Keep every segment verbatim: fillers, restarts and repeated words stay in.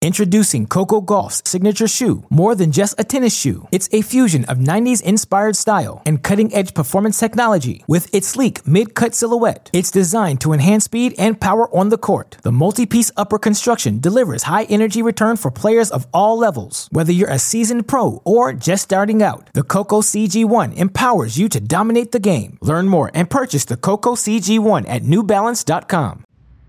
Introducing Coco Gauff's signature shoe, more than just a tennis shoe. It's a fusion of nineties-inspired style and cutting-edge performance technology. With its sleek mid-cut silhouette, it's designed to enhance speed and power on the court. The multi-piece upper construction delivers high-energy return for players of all levels. Whether you're a seasoned pro or just starting out, the Coco C G one empowers you to dominate the game. Learn more and purchase the Coco C G one at new balance dot com.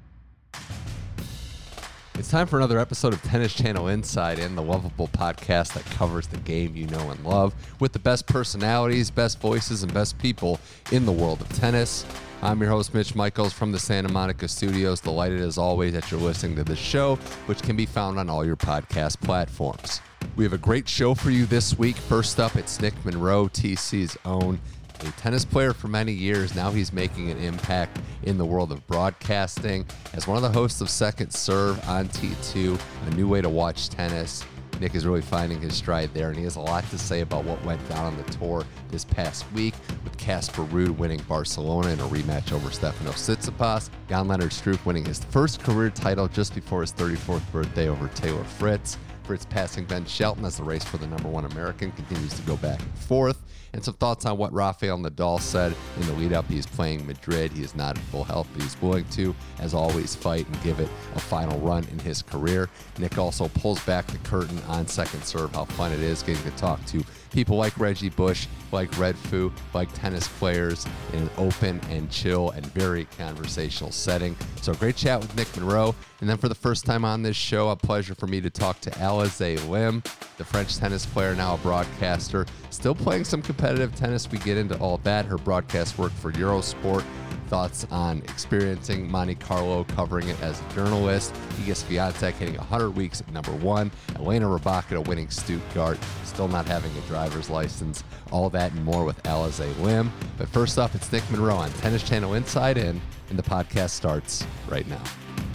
It's time for another episode of Tennis Channel Inside In, the lovable podcast that covers the game you know and love with the best personalities, best voices, and best people in the world of tennis. I'm your host, Mitch Michaels from the Santa Monica Studios. Delighted as always that you're listening to the show, which can be found on all your podcast platforms. We have a great show for you this week. First up, it's Nick Monroe, T C's own. A tennis player for many years, now he's making an impact in the world of broadcasting. As one of the hosts of Second Serve on T two, a new way to watch tennis, Nick is really finding his stride there, and he has a lot to say about what went down on the tour this past week, with Casper Ruud winning Barcelona in a rematch over Stefanos Tsitsipas, Jan-Lennard Struff winning his first career title just before his thirty-fourth birthday over Taylor Fritz, Fritz passing Ben Shelton as the race for the number one American continues to go back and forth, and some thoughts on what Rafael Nadal said in the lead-up. He's playing Madrid. He is not in full health, but he's willing to, as always, fight and give it a final run in his career. Nick also pulls back the curtain on Second Serve, how fun it is getting to talk to people like Reggie Bush, like Red Foo, like tennis players in an open and chill and very conversational setting. So great chat with Nick Monroe. And then for the first time on this show, a pleasure for me to talk to Alizé Lim, the French tennis player, now a broadcaster, still playing some competitive tennis. We get into all that, her broadcast work for Eurosport, thoughts on experiencing Monte Carlo, covering it as a journalist, Iga Swiatek hitting one hundred weeks at number one, Elena Rybakina winning Stuttgart, still not having a driver's license, all that and more with Alizé Lim. But first up, it's Nick Monroe on Tennis Channel Inside In, and the podcast starts right now.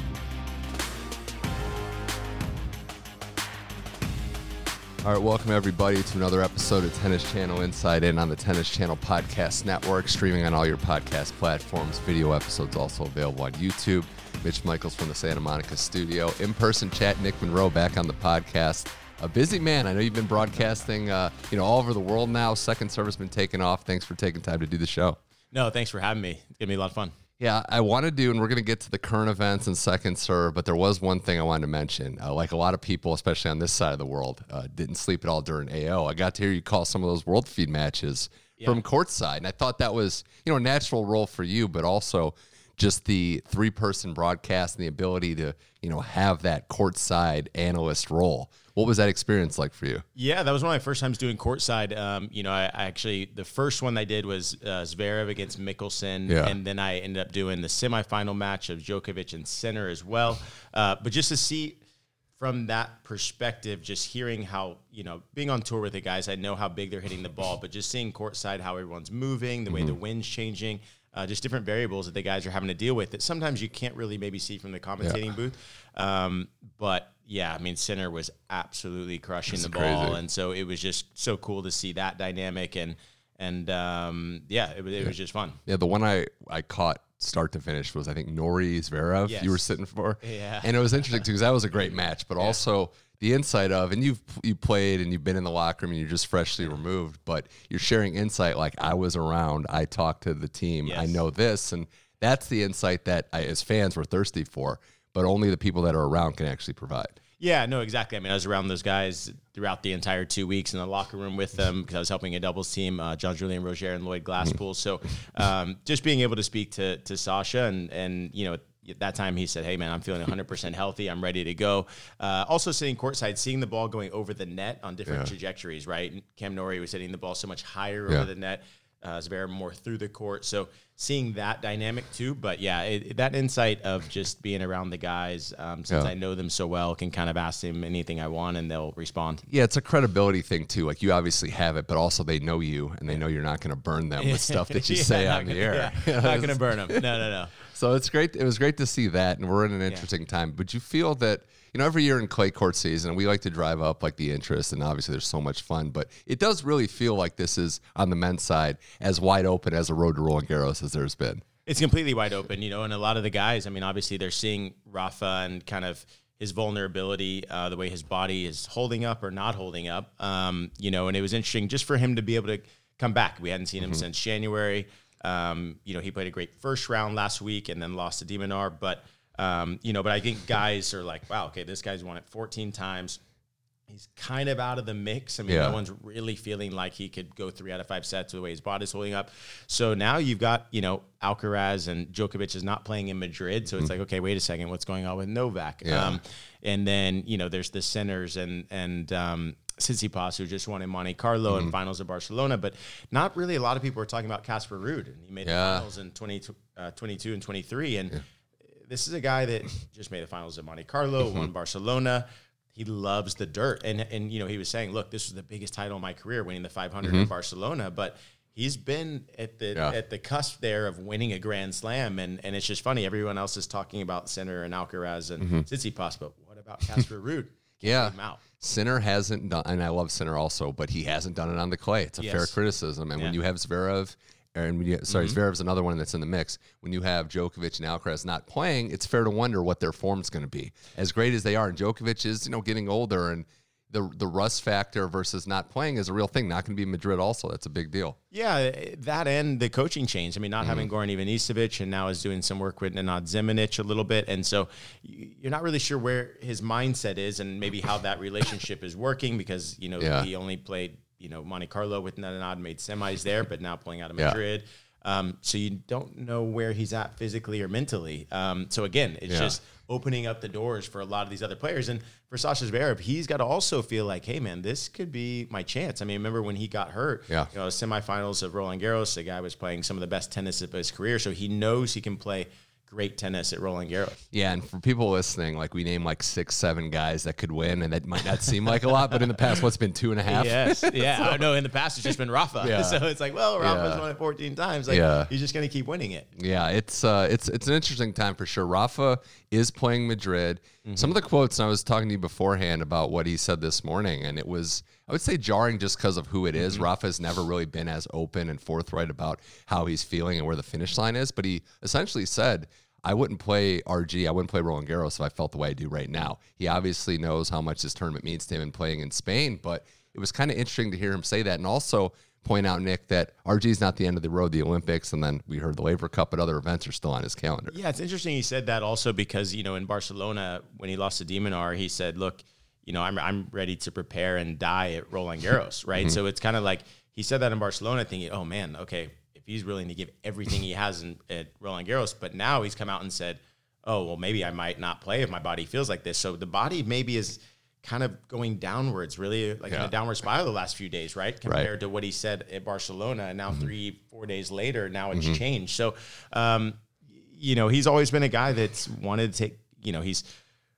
All right, welcome everybody to another episode of Tennis Channel Inside In on the Tennis Channel Podcast Network, streaming on all your podcast platforms. Video episodes also available on YouTube. Mitch Michaels from the Santa Monica studio. In-person chat, Nick Monroe back on the podcast. A busy man. I know you've been broadcasting uh, you know, all over the world now. Second Serve's been taking off. Thanks for taking time to do the show. No, thanks for having me. It's going to be a lot of fun. Yeah, I want to do, and we're going to get to the current events and Second Serve, but there was one thing I wanted to mention. Uh, like a lot of people, especially on this side of the world, uh, didn't sleep at all during A O. I got to hear you call some of those World Feed matches yeah. from courtside, and I thought that was, you know, a natural role for you, but also just the three-person broadcast and the ability to, you know, have that courtside analyst role. What was that experience like for you? Yeah, that was one of my first times doing courtside. Um, you know, I, I actually, the first one I did was uh, Zverev against Mickelson, yeah. and then I ended up doing the semifinal match of Djokovic and Sinner as well. Uh, but just to see from that perspective, just hearing how, you know, being on tour with the guys, I know how big they're hitting the ball, but just seeing courtside how everyone's moving, the way mm-hmm. the wind's changing, uh, just different variables that the guys are having to deal with that sometimes you can't really maybe see from the commentating yeah. booth. Um, but yeah, I mean, Sinner was absolutely crushing That's the ball, crazy. And so it was just so cool to see that dynamic, and and um, yeah, it, it yeah. was just fun. Yeah, the one I, I caught start to finish was I think Nori Zverev yes. you were sitting for, yeah, and it was interesting too because that was a great match, but yeah. also the insight of, and you've you played and you've been in the locker room and you're just freshly removed, but you're sharing insight like I was around, I talked to the team, yes. I know this, and that's the insight that I, as fans were thirsty for, but only the people that are around can actually provide. Yeah, no, exactly. I mean, I was around those guys throughout the entire two weeks in the locker room with them because I was helping a doubles team, uh, Jean-Julien Roger and Lloyd Glasspool. So um, just being able to speak to to Sasha and, and you know, at that time he said, hey, man, I'm feeling one hundred percent healthy. I'm ready to go. Uh, also sitting courtside, seeing the ball going over the net on different yeah. trajectories, right? Cam Norrie was hitting the ball so much higher yeah. over the net. Uh, Zverev more through the court. So seeing that dynamic too. But yeah, it, that insight of just being around the guys, um, since yeah. I know them so well, can kind of ask them anything I want and they'll respond. Yeah, it's a credibility thing too. Like you obviously have it, but also they know you and they know you're not going to burn them with stuff that you yeah, say on gonna, the air. Yeah, not going to burn them. No, no, no. So it's great. It was great to see that. And we're in an interesting yeah. time. But you feel that, you know, every year in clay court season, we like to drive up like the interest, and obviously there's so much fun, but it does really feel like this is, on the men's side, as wide open as a road to Roland Garros as there's been. It's completely wide open, you know, and a lot of the guys, I mean, obviously they're seeing Rafa and kind of his vulnerability, uh, the way his body is holding up or not holding up. Um, you know, and it was interesting just for him to be able to come back. We hadn't seen him mm-hmm. since January. Um, you know, he played a great first round last week and then lost to de Minaur. But, um, you know, but I think guys are like, wow, okay, this guy's won it fourteen times. He's kind of out of the mix. I mean, yeah. no one's really feeling like he could go three out of five sets the way his body's holding up. So now you've got, you know, Alcaraz and Djokovic is not playing in Madrid. So it's mm-hmm. like, okay, wait a second, what's going on with Novak? Yeah. Um, and then, you know, there's the Sinners and, and, um, Tsitsipas, who just won in Monte Carlo mm-hmm. and finals of Barcelona, but not really a lot of people are talking about Casper Ruud, and he made yeah. the finals in twenty, uh, twenty-two and twenty-three. And yeah. this is a guy that just made the finals of Monte Carlo, mm-hmm. won Barcelona. He loves the dirt. And, and, you know, he was saying, look, this was the biggest title of my career, winning the five hundred mm-hmm. in Barcelona. But he's been at the yeah. at the cusp there of winning a Grand Slam. And, and it's just funny. Everyone else is talking about Sinner and Alcaraz and mm-hmm. Tsitsipas, but what about Casper Ruud? Yeah. Sinner hasn't done, and I love Sinner also, but he hasn't done it on the clay. It's a yes. fair criticism. And yeah. when you have Zverev, and when you, sorry, mm-hmm. Zverev's another one that's in the mix. When you have Djokovic and Alcaraz not playing, it's fair to wonder what their form's going to be. As great as they are, and Djokovic is, you know, getting older, and the the rust factor versus not playing is a real thing. Not going to be in Madrid also. That's a big deal. Yeah, that and the coaching change. I mean, not mm-hmm. having Goran Ivanisevic, and now is doing some work with Nenad Zimonjic a little bit. And so you're not really sure where his mindset is and maybe how that relationship is working because, you know, yeah. he only played, you know, Monte Carlo with Nenad, made semis there, but now playing out of Madrid. Yeah. Um, so you don't know where he's at physically or mentally. Um, so again, it's yeah. just opening up the doors for a lot of these other players. And for Sasha Zverev, he's got to also feel like, hey man, this could be my chance. I mean, remember when he got hurt, yeah. you know, semifinals of Roland Garros, the guy was playing some of the best tennis of his career. So he knows he can play great tennis at Roland Garros. Yeah, and for people listening, like we name like six, seven guys that could win, and that might not seem like a lot, but in the past, what's been two and a half? Yes, yeah. so, oh, no, in the past, it's just been Rafa. Yeah. So it's like, well, Rafa's yeah. won it fourteen times. Like, yeah. he's just going to keep winning it. Yeah, it's uh, it's it's an interesting time for sure. Rafa is playing Madrid. Mm-hmm. Some of the quotes, and I was talking to you beforehand about what he said this morning, and it was, I would say, jarring just because of who it is. Mm-hmm. Rafa's never really been as open and forthright about how he's feeling and where the finish line is, but he essentially said, I wouldn't play R G, I wouldn't play Roland Garros if I felt the way I do right now. He obviously knows how much this tournament means to him and playing in Spain, but it was kind of interesting to hear him say that and also point out, Nick, that R G is not the end of the road, the Olympics, and then we heard the Laver Cup, but other events are still on his calendar. Yeah, it's interesting he said that also because, you know, in Barcelona, when he lost to de Minaur, he said, look, you know, I'm I'm ready to prepare and die at Roland Garros, right? Mm-hmm. So it's kind of like, he said that in Barcelona thinking, oh man, okay, if he's willing to give everything he has in, at Roland Garros, but now he's come out and said, oh, well, maybe I might not play if my body feels like this. So the body maybe is kind of going downwards, really like yeah. in a downward spiral the last few days, right? Compared right. to what he said at Barcelona. And now mm-hmm. three, four days later, now it's mm-hmm. changed. So, um, you know, he's always been a guy that's wanted to take, you know, he's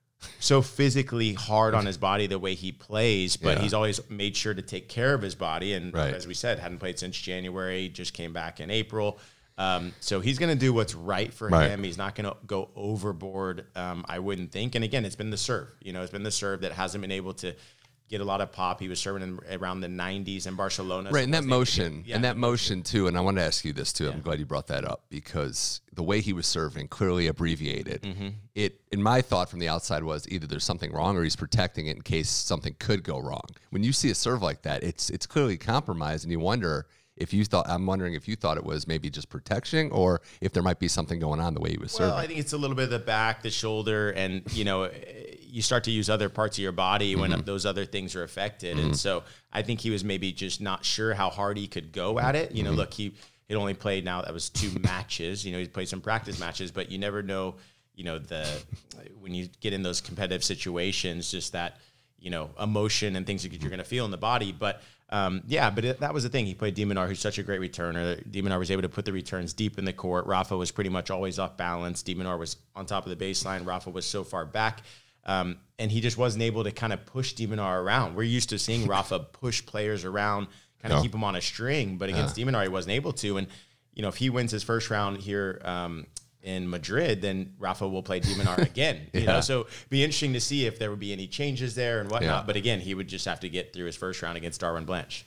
so physically hard on his body the way he plays, but yeah. he's always made sure to take care of his body. And right. as we said, hadn't played since January, just came back in April. Um, so he's going to do what's right for right. him. He's not going to go overboard, um, I wouldn't think. And again, it's been the serve. You know, it's been the serve that hasn't been able to get a lot of pop. He was serving in around the nineties in Barcelona. Right, so and that motion, get, yeah, and that motion too. And I want to ask you this too. Yeah. I'm glad you brought that up because the way he was serving, clearly abbreviated. Mm-hmm. It, in my thought from the outside, was either there's something wrong or he's protecting it in case something could go wrong. When you see a serve like that, it's it's clearly compromised, and you wonder if you thought. I'm wondering if you thought it was maybe just protection, or if there might be something going on the way he was well, serving. I think it's a little bit of the back, the shoulder, and you know, you start to use other parts of your body when mm-hmm. those other things are affected. Mm-hmm. And so I think he was maybe just not sure how hard he could go at it. You know, mm-hmm. look, he he only played now that was two matches. You know, he played some practice matches, but you never know. You know, the when you get in those competitive situations, just that you know emotion and things that you're going to feel in the body, but. Um, yeah, but it, that was the thing. He played de Minaur, who's such a great returner. De Minaur was able to put the returns deep in the court. Rafa was pretty much always off balance. De Minaur was on top of the baseline. Rafa was so far back. Um, and he just wasn't able to kind of push de Minaur around. We're used to seeing Rafa push players around, kind of no. keep them on a string. But against yeah. de Minaur, he wasn't able to. And, you know, if he wins his first round here um, in Madrid, then Rafa will play de Minaur again. You yeah. know, so it'd be interesting to see if there would be any changes there and whatnot. Yeah. But again, he would just have to get through his first round against Darwin Blanche.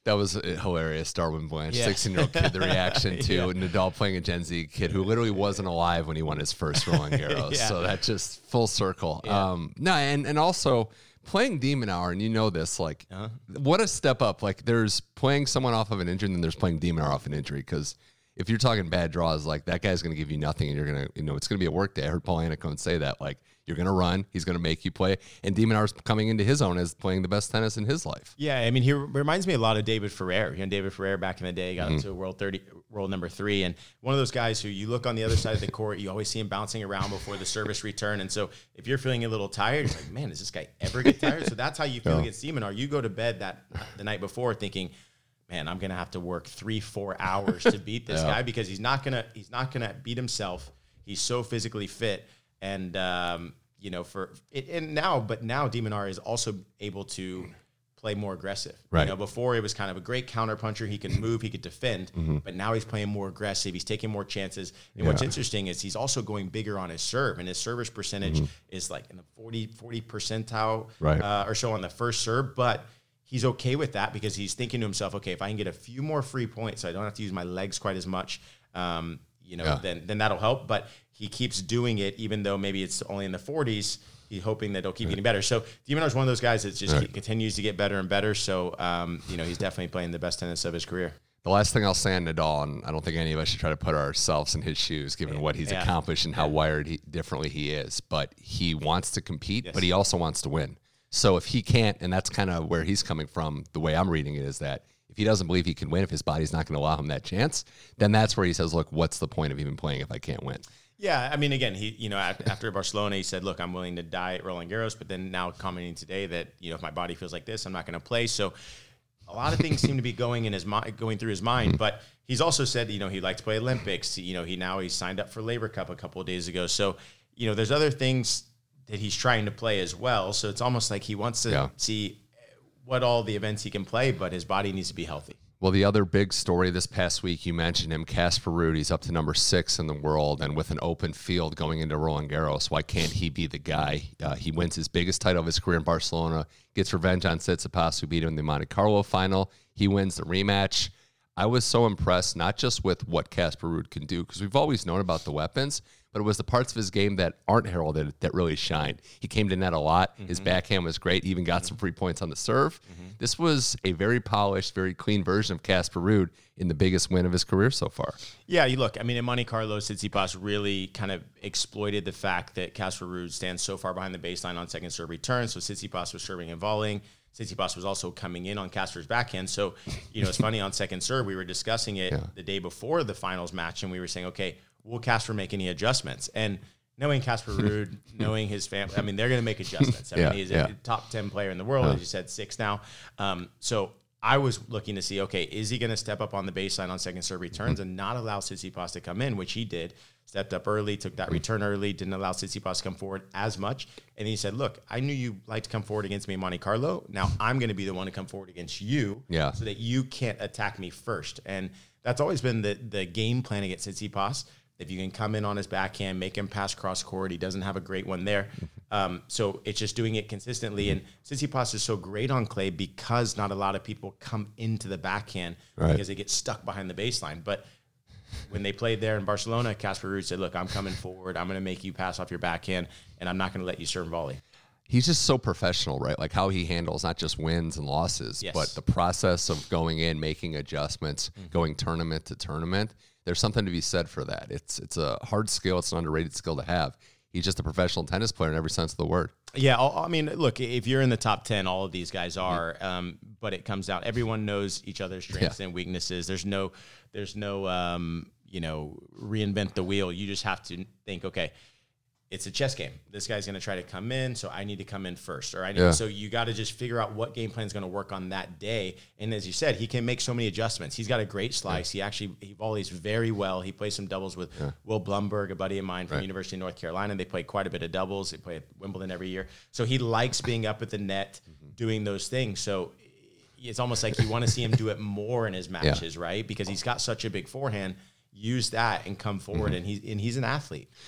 That was hilarious. Darwin Blanche, Yeah. sixteen-year-old kid, the reaction to Yeah. Nadal playing a Gen Z kid who literally wasn't alive when he won his first Roland Garros. Yeah. So that just full circle. Yeah. Um, no, and, and also playing de Minaur, and you know this, like, Uh-huh. what a step up. Like, there's playing someone off of an injury, and then there's playing de Minaur off an injury, because if you're talking bad draws, like, that guy's going to give you nothing, and you're going to, you know, it's going to be a work day. I heard Paul Annacone say that, like, you're going to run, he's going to make you play, and de Minaur's coming into his own as playing the best tennis in his life. Yeah, I mean, he reminds me a lot of David Ferrer. You know, David Ferrer back in the day got Mm-hmm. up to world thirty, world number three, and one of those guys who you look on the other side of the court, you always see him bouncing around before the service return. And so if you're feeling a little tired, you're like, man, does this guy ever get tired? So that's how you feel Yeah. against de Minaur. You go to bed that the night before thinking, man, I'm gonna have to work three, four hours to beat this Yeah. guy, because he's not gonna he's not gonna beat himself. He's so physically fit, and um, you know, for it, and now, but now de Minaur is also able to play more aggressive. Right. You know, before it was kind of a great counter puncher. He could move, he could defend, Mm-hmm. but now he's playing more aggressive. He's taking more chances. And what's Yeah. interesting is he's also going bigger on his serve, and his service percentage is like in the forty, forty percentile Right. uh, or so on the first serve, but he's okay with that because he's thinking to himself, okay, if I can get a few more free points, so I don't have to use my legs quite as much, um, you know, Yeah. then then that'll help. But he keeps doing it, even though maybe it's only in the forties. He's hoping that it'll keep getting better. So de Minaur is one of those guys that just Right. keep, continues to get better and better. So, um, you know, he's definitely playing the best tennis of his career. The last thing I'll say on Nadal, and I don't think any of us should try to put ourselves in his shoes, given what he's Yeah. accomplished and how wired he, differently he is. But he wants to compete, Yes. but he also wants to win. So if he can't, and that's kind of where he's coming from, the way I'm reading it is that if he doesn't believe he can win, if his body's not going to allow him that chance, then that's where he says, look, what's the point of even playing if I can't win? Yeah, I mean, again, he, you know, at- after Barcelona, he said, "Look, I'm willing to die at Roland Garros," but then now commenting today that, you know, if my body feels like this, I'm not going to play. So, a lot of things seem to be going in his mind, going through his mind. But he's also said, you know, he'd like to play Olympics. You know, he now he signed up for Labor Cup a couple of days ago. So, you know, there's other things that he's trying to play as well. So it's almost like he wants to Yeah. see what all the events he can play, but his body needs to be healthy. Well, the other big story this past week, you mentioned him, Casper Ruud. He's up to number six in the world, and with an open field going into Roland Garros, why can't he be the guy? Uh, he wins his biggest title of his career in Barcelona, gets revenge on Tsitsipas, who beat him in the Monte Carlo final. He wins the rematch. I was so impressed, not just with what Casper Ruud can do, because we've always known about the weapons, but it was the parts of his game that aren't heralded that really shined. He came to net a lot. Mm-hmm. His backhand was great. He even got mm-hmm. some free points on the serve. Mm-hmm. This was a very polished, very clean version of Casper Ruud in the biggest win of his career so far. Yeah, you look, I mean, in Monte Carlo, Tsitsipas really kind of exploited the fact that Casper Ruud stands so far behind the baseline on second serve return. So Tsitsipas was serving and volleying. Tsitsipas was also coming in on Casper's backhand. So, you know, it's funny, on second serve, we were discussing it Yeah. the day before the finals match, and we were saying, okay, will Casper make any adjustments? And knowing Casper Ruud, knowing his family, I mean, they're going to make adjustments. I Yeah, mean, he's yeah. a top ten player in the world, Yeah. as you said, six now. Um, so I was looking to see, okay, is he going to step up on the baseline on second serve returns and not allow Tsitsipas to come in, which he did. Stepped up early, took that return early, didn't allow Tsitsipas to come forward as much. And he said, look, I knew you liked to come forward against me in Monte Carlo. Now I'm going to be the one to come forward against you Yeah. so that you can't attack me first. And that's always been the, the game plan against Tsitsipas. If you can come in on his backhand, make him pass cross court, he doesn't have a great one there. Um, so it's just doing it consistently. And Tsitsipas is so great on clay because not a lot of people come into the backhand Right. because they get stuck behind the baseline. But when they played there in Barcelona, Casper Ruud said, look, I'm coming forward. I'm going to make you pass off your backhand, and I'm not going to let you serve and volley. He's just so professional, right? Like how he handles not just wins and losses, Yes. but the process of going in, making adjustments, Mm-hmm. going tournament to tournament. There's something to be said for that. It's it's a hard skill. It's an underrated skill to have. He's just a professional tennis player in every sense of the word. Yeah, I mean, look, if you're in the top ten, all of these guys are, um, but it comes down, everyone knows each other's strengths Yeah. and weaknesses. There's no, there's no, um, you know, reinvent the wheel. You just have to think, okay, it's a chess game. This guy's going to try to come in, so I need to come in first. Or I need, Yeah. so you got to just figure out what game plan is going to work on that day. And as you said, he can make so many adjustments. He's got a great slice. He actually he volleys very well. He plays some doubles with Will Blumberg, a buddy of mine from Right. University of North Carolina. They play quite a bit of doubles. They play at Wimbledon every year. So he likes being up at the net, doing those things. So it's almost like you want to see him do it more in his matches, right? Because he's got such a big forehand. Use that and come forward, and he's and he's an athlete.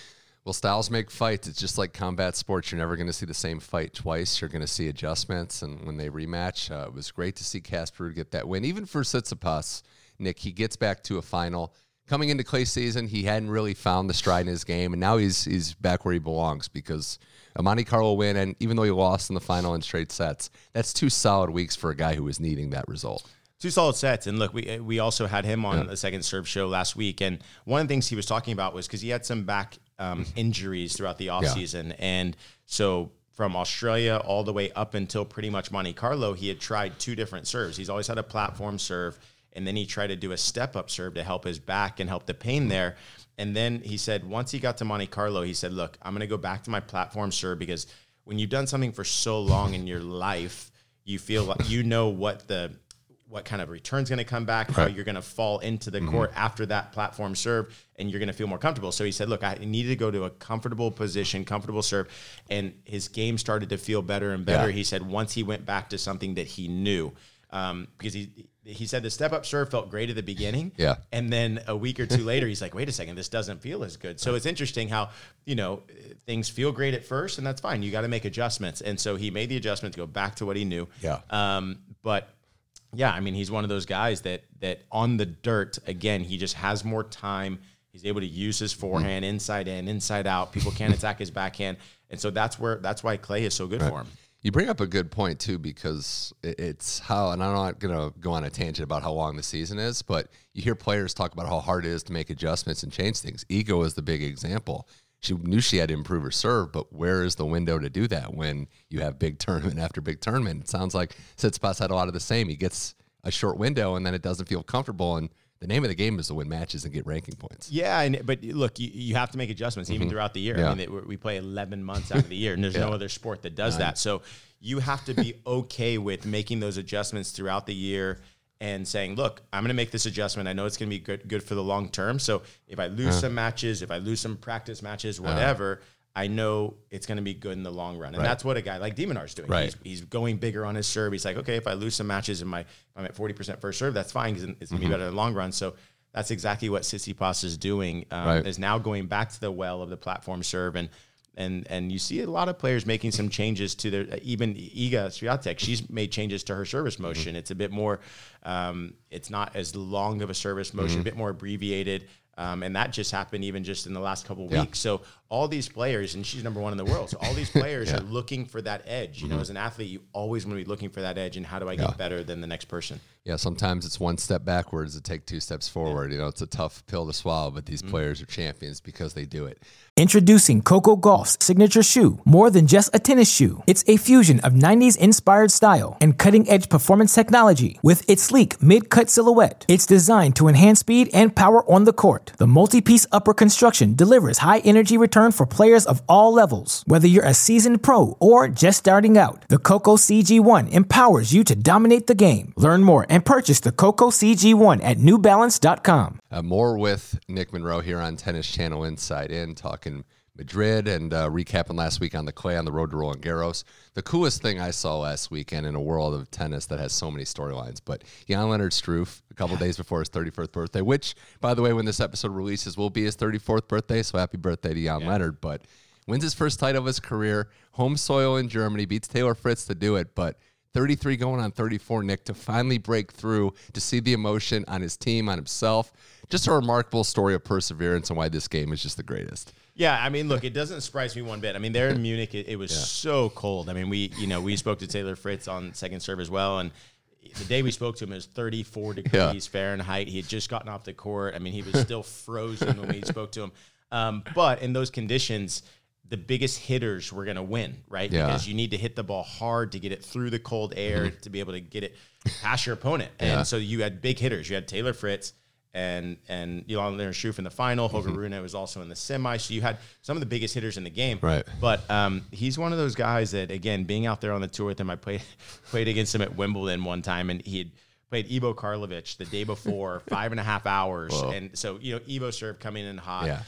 Well, styles make fights. It's just like combat sports. You're never going to see the same fight twice. You're going to see adjustments, and when they rematch, uh, it was great to see Casper get that win. Even for Tsitsipas, Nick, he gets back to a final. Coming into clay season, he hadn't really found the stride in his game, and now he's he's back where he belongs because a Monte Carlo win, and even though he lost in the final in straight sets, that's two solid weeks for a guy who was needing that result. Two solid sets. And look, we we also had him on yeah. the Second Serve show last week. And one of the things he was talking about was because he had some back um, injuries throughout the offseason. Yeah. And so from Australia all the way up until pretty much Monte Carlo, he had tried two different serves. He's always had a platform serve, and then he tried to do a step-up serve to help his back and help the pain there. And then he said once he got to Monte Carlo, he said, look, I'm going to go back to my platform serve because when you've done something for so long in your life, you feel like you know what the – what kind of return's going to come back, right. how you're going to fall into the mm-hmm. court after that platform serve, and you're going to feel more comfortable. So he said, look, I needed to go to a comfortable position, comfortable serve, and his game started to feel better and better. Yeah. He said once he went back to something that he knew, um, because he he said the step-up serve felt great at the beginning, yeah. and then a week or two later, he's like, wait a second, this doesn't feel as good. So it's interesting how, you know, things feel great at first, and that's fine. You got to make adjustments. And so he made the adjustment to go back to what he knew. Yeah. Um, but yeah, I mean, he's one of those guys that that on the dirt, again, he just has more time. He's able to use his forehand inside in, inside out. People can't attack his backhand. And so that's where that's why clay is so good right. for him. You bring up a good point, too, because it's how, and I'm not going to go on a tangent about how long the season is, but you hear players talk about how hard it is to make adjustments and change things. Ego is the big example. She knew she had to improve her serve, but where is the window to do that when you have big tournament after big tournament? It sounds like Tsitsipas had a lot of the same. He gets a short window, and then it doesn't feel comfortable, and the name of the game is to win matches and get ranking points. Yeah, and but look, you, you have to make adjustments even mm-hmm. throughout the year. Yeah. I mean, they, we play eleven months out of the year, and there's yeah. no other sport that does Nine. that. So you have to be okay with making those adjustments throughout the year and saying, look, I'm going to make this adjustment. I know it's going to be good good for the long term. So if I lose uh. some matches, if I lose some practice matches, whatever, uh. I know it's going to be good in the long run. And right. that's what a guy like De Minaur's doing. Right. He's, he's going bigger on his serve. He's like, okay, if I lose some matches and my I'm at forty percent first serve, that's fine because it's going to mm-hmm. be better in the long run. So that's exactly what Tsitsipas is doing, um, right. is now going back to the well of the platform serve. And and and you see a lot of players making some changes to their, even Iga Swiatek, she's made changes to her service motion. Mm-hmm. It's a bit more, um, it's not as long of a service motion, mm-hmm. a bit more abbreviated. Um, and that just happened even just in the last couple of yeah. weeks. So all these players, and she's number one in the world, so all these players yeah. are looking for that edge. You mm-hmm. know, as an athlete, you always want to be looking for that edge, and how do I get yeah. better than the next person? Yeah, sometimes it's one step backwards to take two steps forward. Yeah. You know, it's a tough pill to swallow, but these mm-hmm. players are champions because they do it. Introducing Coco Gauff's signature shoe. More than just a tennis shoe, it's a fusion of nineties-inspired style and cutting-edge performance technology. With its sleek mid-cut silhouette, it's designed to enhance speed and power on the court. The multi-piece upper construction delivers high-energy return for players of all levels. Whether you're a seasoned pro or just starting out, the Coco C G one empowers you to dominate the game. Learn more and purchase the Coco C G one at new balance dot com. Uh, more with Nick Monroe here on Tennis Channel Inside In, talking Madrid and uh, recapping last week on the clay on the road to Roland Garros. The coolest thing I saw last weekend in a world of tennis that has so many storylines, but Jan-Lennard Struff, a couple days before his thirty-fourth birthday, which, by the way, when this episode releases, will be his thirty-fourth birthday, so happy birthday to Jan-Lennard, yeah. but wins his first title of his career, home soil in Germany, beats Taylor Fritz to do it, but thirty-three going on thirty-four, Nick, to finally break through, to see the emotion on his team, on himself. Just a remarkable story of perseverance and why this game is just the greatest. Yeah, I mean, look, it doesn't surprise me one bit. I mean, there in Munich, it, it was yeah. so cold. I mean, we, you know, we spoke to Taylor Fritz on second serve as well, and the day we spoke to him, it was thirty-four degrees yeah. Fahrenheit. He had just gotten off the court. I mean, he was still frozen when we spoke to him. Um, but in those conditions, the biggest hitters were going to win, right? Yeah. Because you need to hit the ball hard to get it through the cold air mm-hmm. to be able to get it past your opponent. Yeah. And so you had big hitters. You had Taylor Fritz and and Jan-Lennard Struff in the final. Holger mm-hmm. Rune was also in the semi. So you had some of the biggest hitters in the game. Right. But um, he's one of those guys that, again, being out there on the tour with him, I played played against him at Wimbledon one time, and he had played Ivo Karlovic the day before, five and a half hours. Whoa. And so, you know, Ivo served coming in hot. Yeah.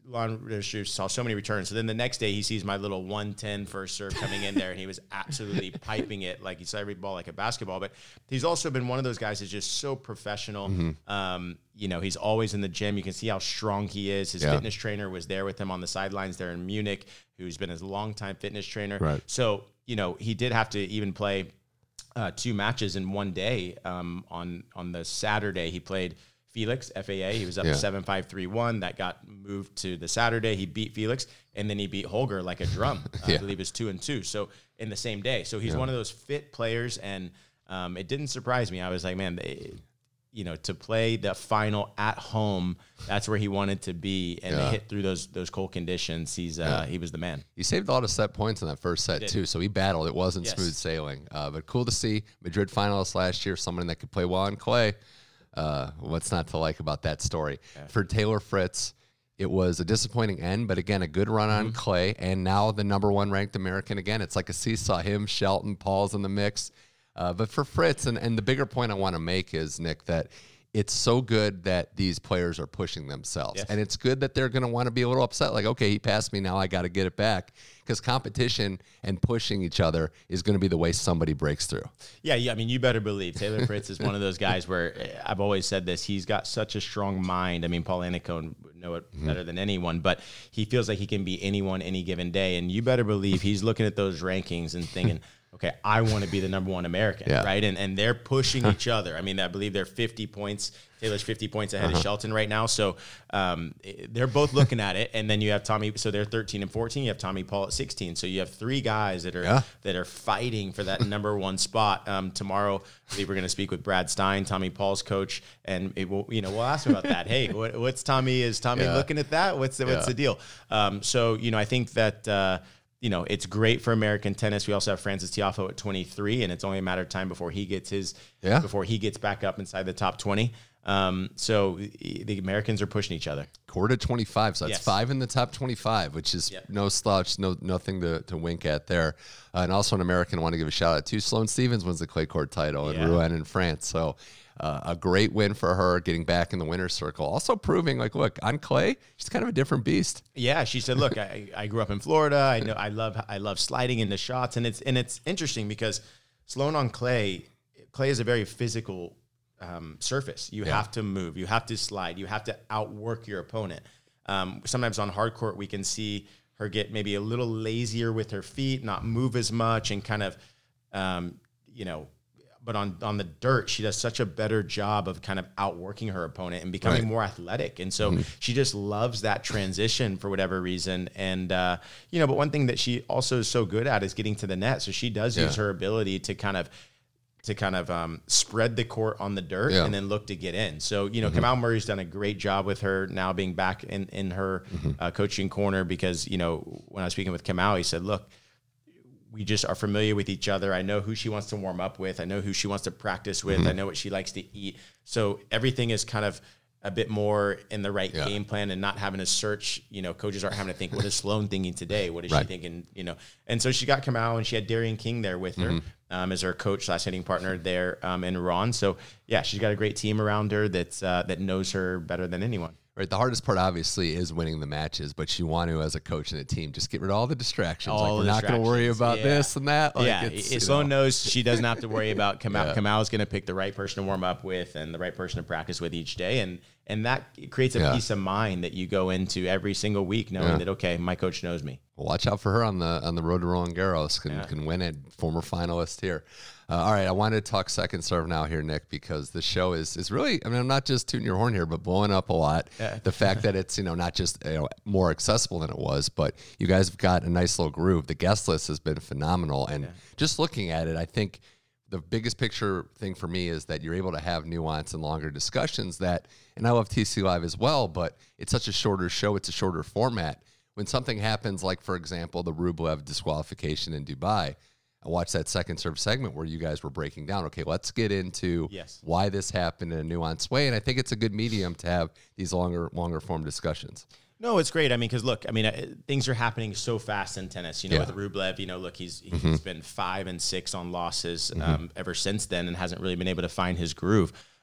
saw so many returns. So then the next day he sees my little one ten first serve coming in there, and he was absolutely piping it like he saw every ball like a basketball. But he's also been one of those guys that's just so professional. Mm-hmm. Um, you know, he's always in the gym. You can see how strong he is. His yeah. fitness trainer was there with him on the sidelines there in Munich, who's been his longtime fitness trainer. Right. So, you know, he did have to even play uh, two matches in one day. Um, on, on the Saturday, he played Felix, F A A. He was up yeah. seven five three one. That got moved to the Saturday. He beat Felix, and then he beat Holger like a drum. yeah. I believe it's two and two. So in the same day. So he's yeah. one of those fit players, and um, it didn't surprise me. I was like, man, they, you know, to play the final at home, that's where he wanted to be, and yeah. they hit through those those cold conditions. He's uh, yeah. he was the man. He saved a lot of set points in that first set too, so he battled. It wasn't yes. smooth sailing, uh, but cool to see. Madrid finalist last year, someone that could play well on clay. Uh, what's not to like about that story? Yeah. For Taylor Fritz, it was a disappointing end, but again, a good run on mm-hmm. clay, and now the number one ranked American again. It's like a seesaw. Him, Shelton, Paul's in the mix. Uh, but for Fritz, and, and the bigger point I want to make is, Nick, that it's so good that these players are pushing themselves. Yes. And it's good that they're going to want to be a little upset. Like, okay, he passed me. Now I got to get it back. Because competition and pushing each other is going to be the way somebody breaks through. Yeah, yeah. I mean, you better believe Taylor Fritz is one of those guys where I've always said this. He's got such a strong mind. I mean, Paul Annacone would know it mm-hmm. better than anyone, but he feels like he can be anyone any given day. And you better believe he's looking at those rankings and thinking, okay, I want to be the number one American, yeah. right? And and they're pushing each other. I mean, I believe they're fifty points. Taylor's fifty points ahead uh-huh. of Shelton right now. So um, they're both looking at it. And then you have Tommy. So they're thirteen and fourteen. You have Tommy Paul at sixteen. So you have three guys that are yeah. that are fighting for that number one spot. Um, tomorrow, I believe we're going to speak with Brad Stein, Tommy Paul's coach, and it will, you know, we'll ask him about that. Hey, what, what's Tommy? Is Tommy yeah. looking at that? What's the, what's yeah. the deal? Um, so you know, I think that. Uh, You know, it's great for American tennis. We also have Francis Tiafoe at twenty-three, and it's only a matter of time before he gets his yeah. before he gets back up inside the top twenty. Um, so the Americans are pushing each other. Quarter twenty-five, so that's yes. five in the top twenty-five, which is yep. no slouch, no nothing to, to wink at there. Uh, and also an American I want to give a shout out to. Sloane Stephens wins the clay court title yeah. in Rouen in France. So uh, a great win for her, getting back in the winner's circle. Also proving, like, look, on clay, she's kind of a different beast. Yeah, she said, look, I, I grew up in Florida. I know I love I love sliding into shots, and it's and it's interesting because Sloane on clay, clay is a very physical um, surface. You yeah. have to move, you have to slide, you have to outwork your opponent. Um, sometimes on hard court, we can see her get maybe a little lazier with her feet, not move as much, and kind of, um, you know. But on, on the dirt, she does such a better job of kind of outworking her opponent and becoming right. more athletic. And so mm-hmm. she just loves that transition for whatever reason. And, uh, you know, but one thing that she also is so good at is getting to the net. So she does yeah. use her ability to kind of to kind of um, spread the court on the dirt yeah. and then look to get in. So, you know, mm-hmm. Kamau Murray's done a great job with her now being back in, in her mm-hmm. uh, coaching corner because, you know, when I was speaking with Kamau, he said, look, we just are familiar with each other. I know who she wants to warm up with. I know who she wants to practice with. Mm-hmm. I know what she likes to eat. So everything is kind of a bit more in the right yeah. game plan and not having to search, you know, coaches aren't having to think, what is Sloane thinking today? What is right. she thinking? You know? And so she got Kamau and she had Darian King there with her mm-hmm. um, as her coach slash hitting partner there um, in Iran. So yeah, she's got a great team around her that's, uh, that knows her better than anyone. Right. The hardest part, obviously, is winning the matches, but you want to, as a coach and a team, just get rid of all the distractions. All like, we're not going to worry about yeah. this and that. Like, yeah. it's, Sloane know. knows she doesn't have to worry about Kamau. yeah. Kamau's going to pick the right person to warm up with and the right person to practice with each day. And, and that creates a yeah. peace of mind that you go into every single week knowing yeah. that, okay, my coach knows me. Well, watch out for her on the on the road to Roland Garros. Can, yeah. can win it. Former finalist here. Uh, all right, I wanted to talk second serve now here, Nick, because the show is is really, I mean, I'm not just tooting your horn here, but blowing up a lot. Yeah. The fact that it's, you know, not just, you know, more accessible than it was, but you guys have got a nice little groove. The guest list has been phenomenal. And yeah. just looking at it, I think the biggest picture thing for me is that you're able to have nuance and longer discussions that, and I love T C Live as well, but it's such a shorter show. It's a shorter format. When something happens, like, for example, the Rublev disqualification in Dubai, I watched that second serve segment where you guys were breaking down, okay, let's get into yes. why this happened in a nuanced way. And I think it's a good medium to have these longer, longer form discussions. No, it's great. I mean, because look, I mean, uh, things are happening so fast in tennis. You know, Yeah. with Rublev, you know, look, he's he's Mhm. been five and six on losses Mhm. um, ever since then, and hasn't really been able to find his groove.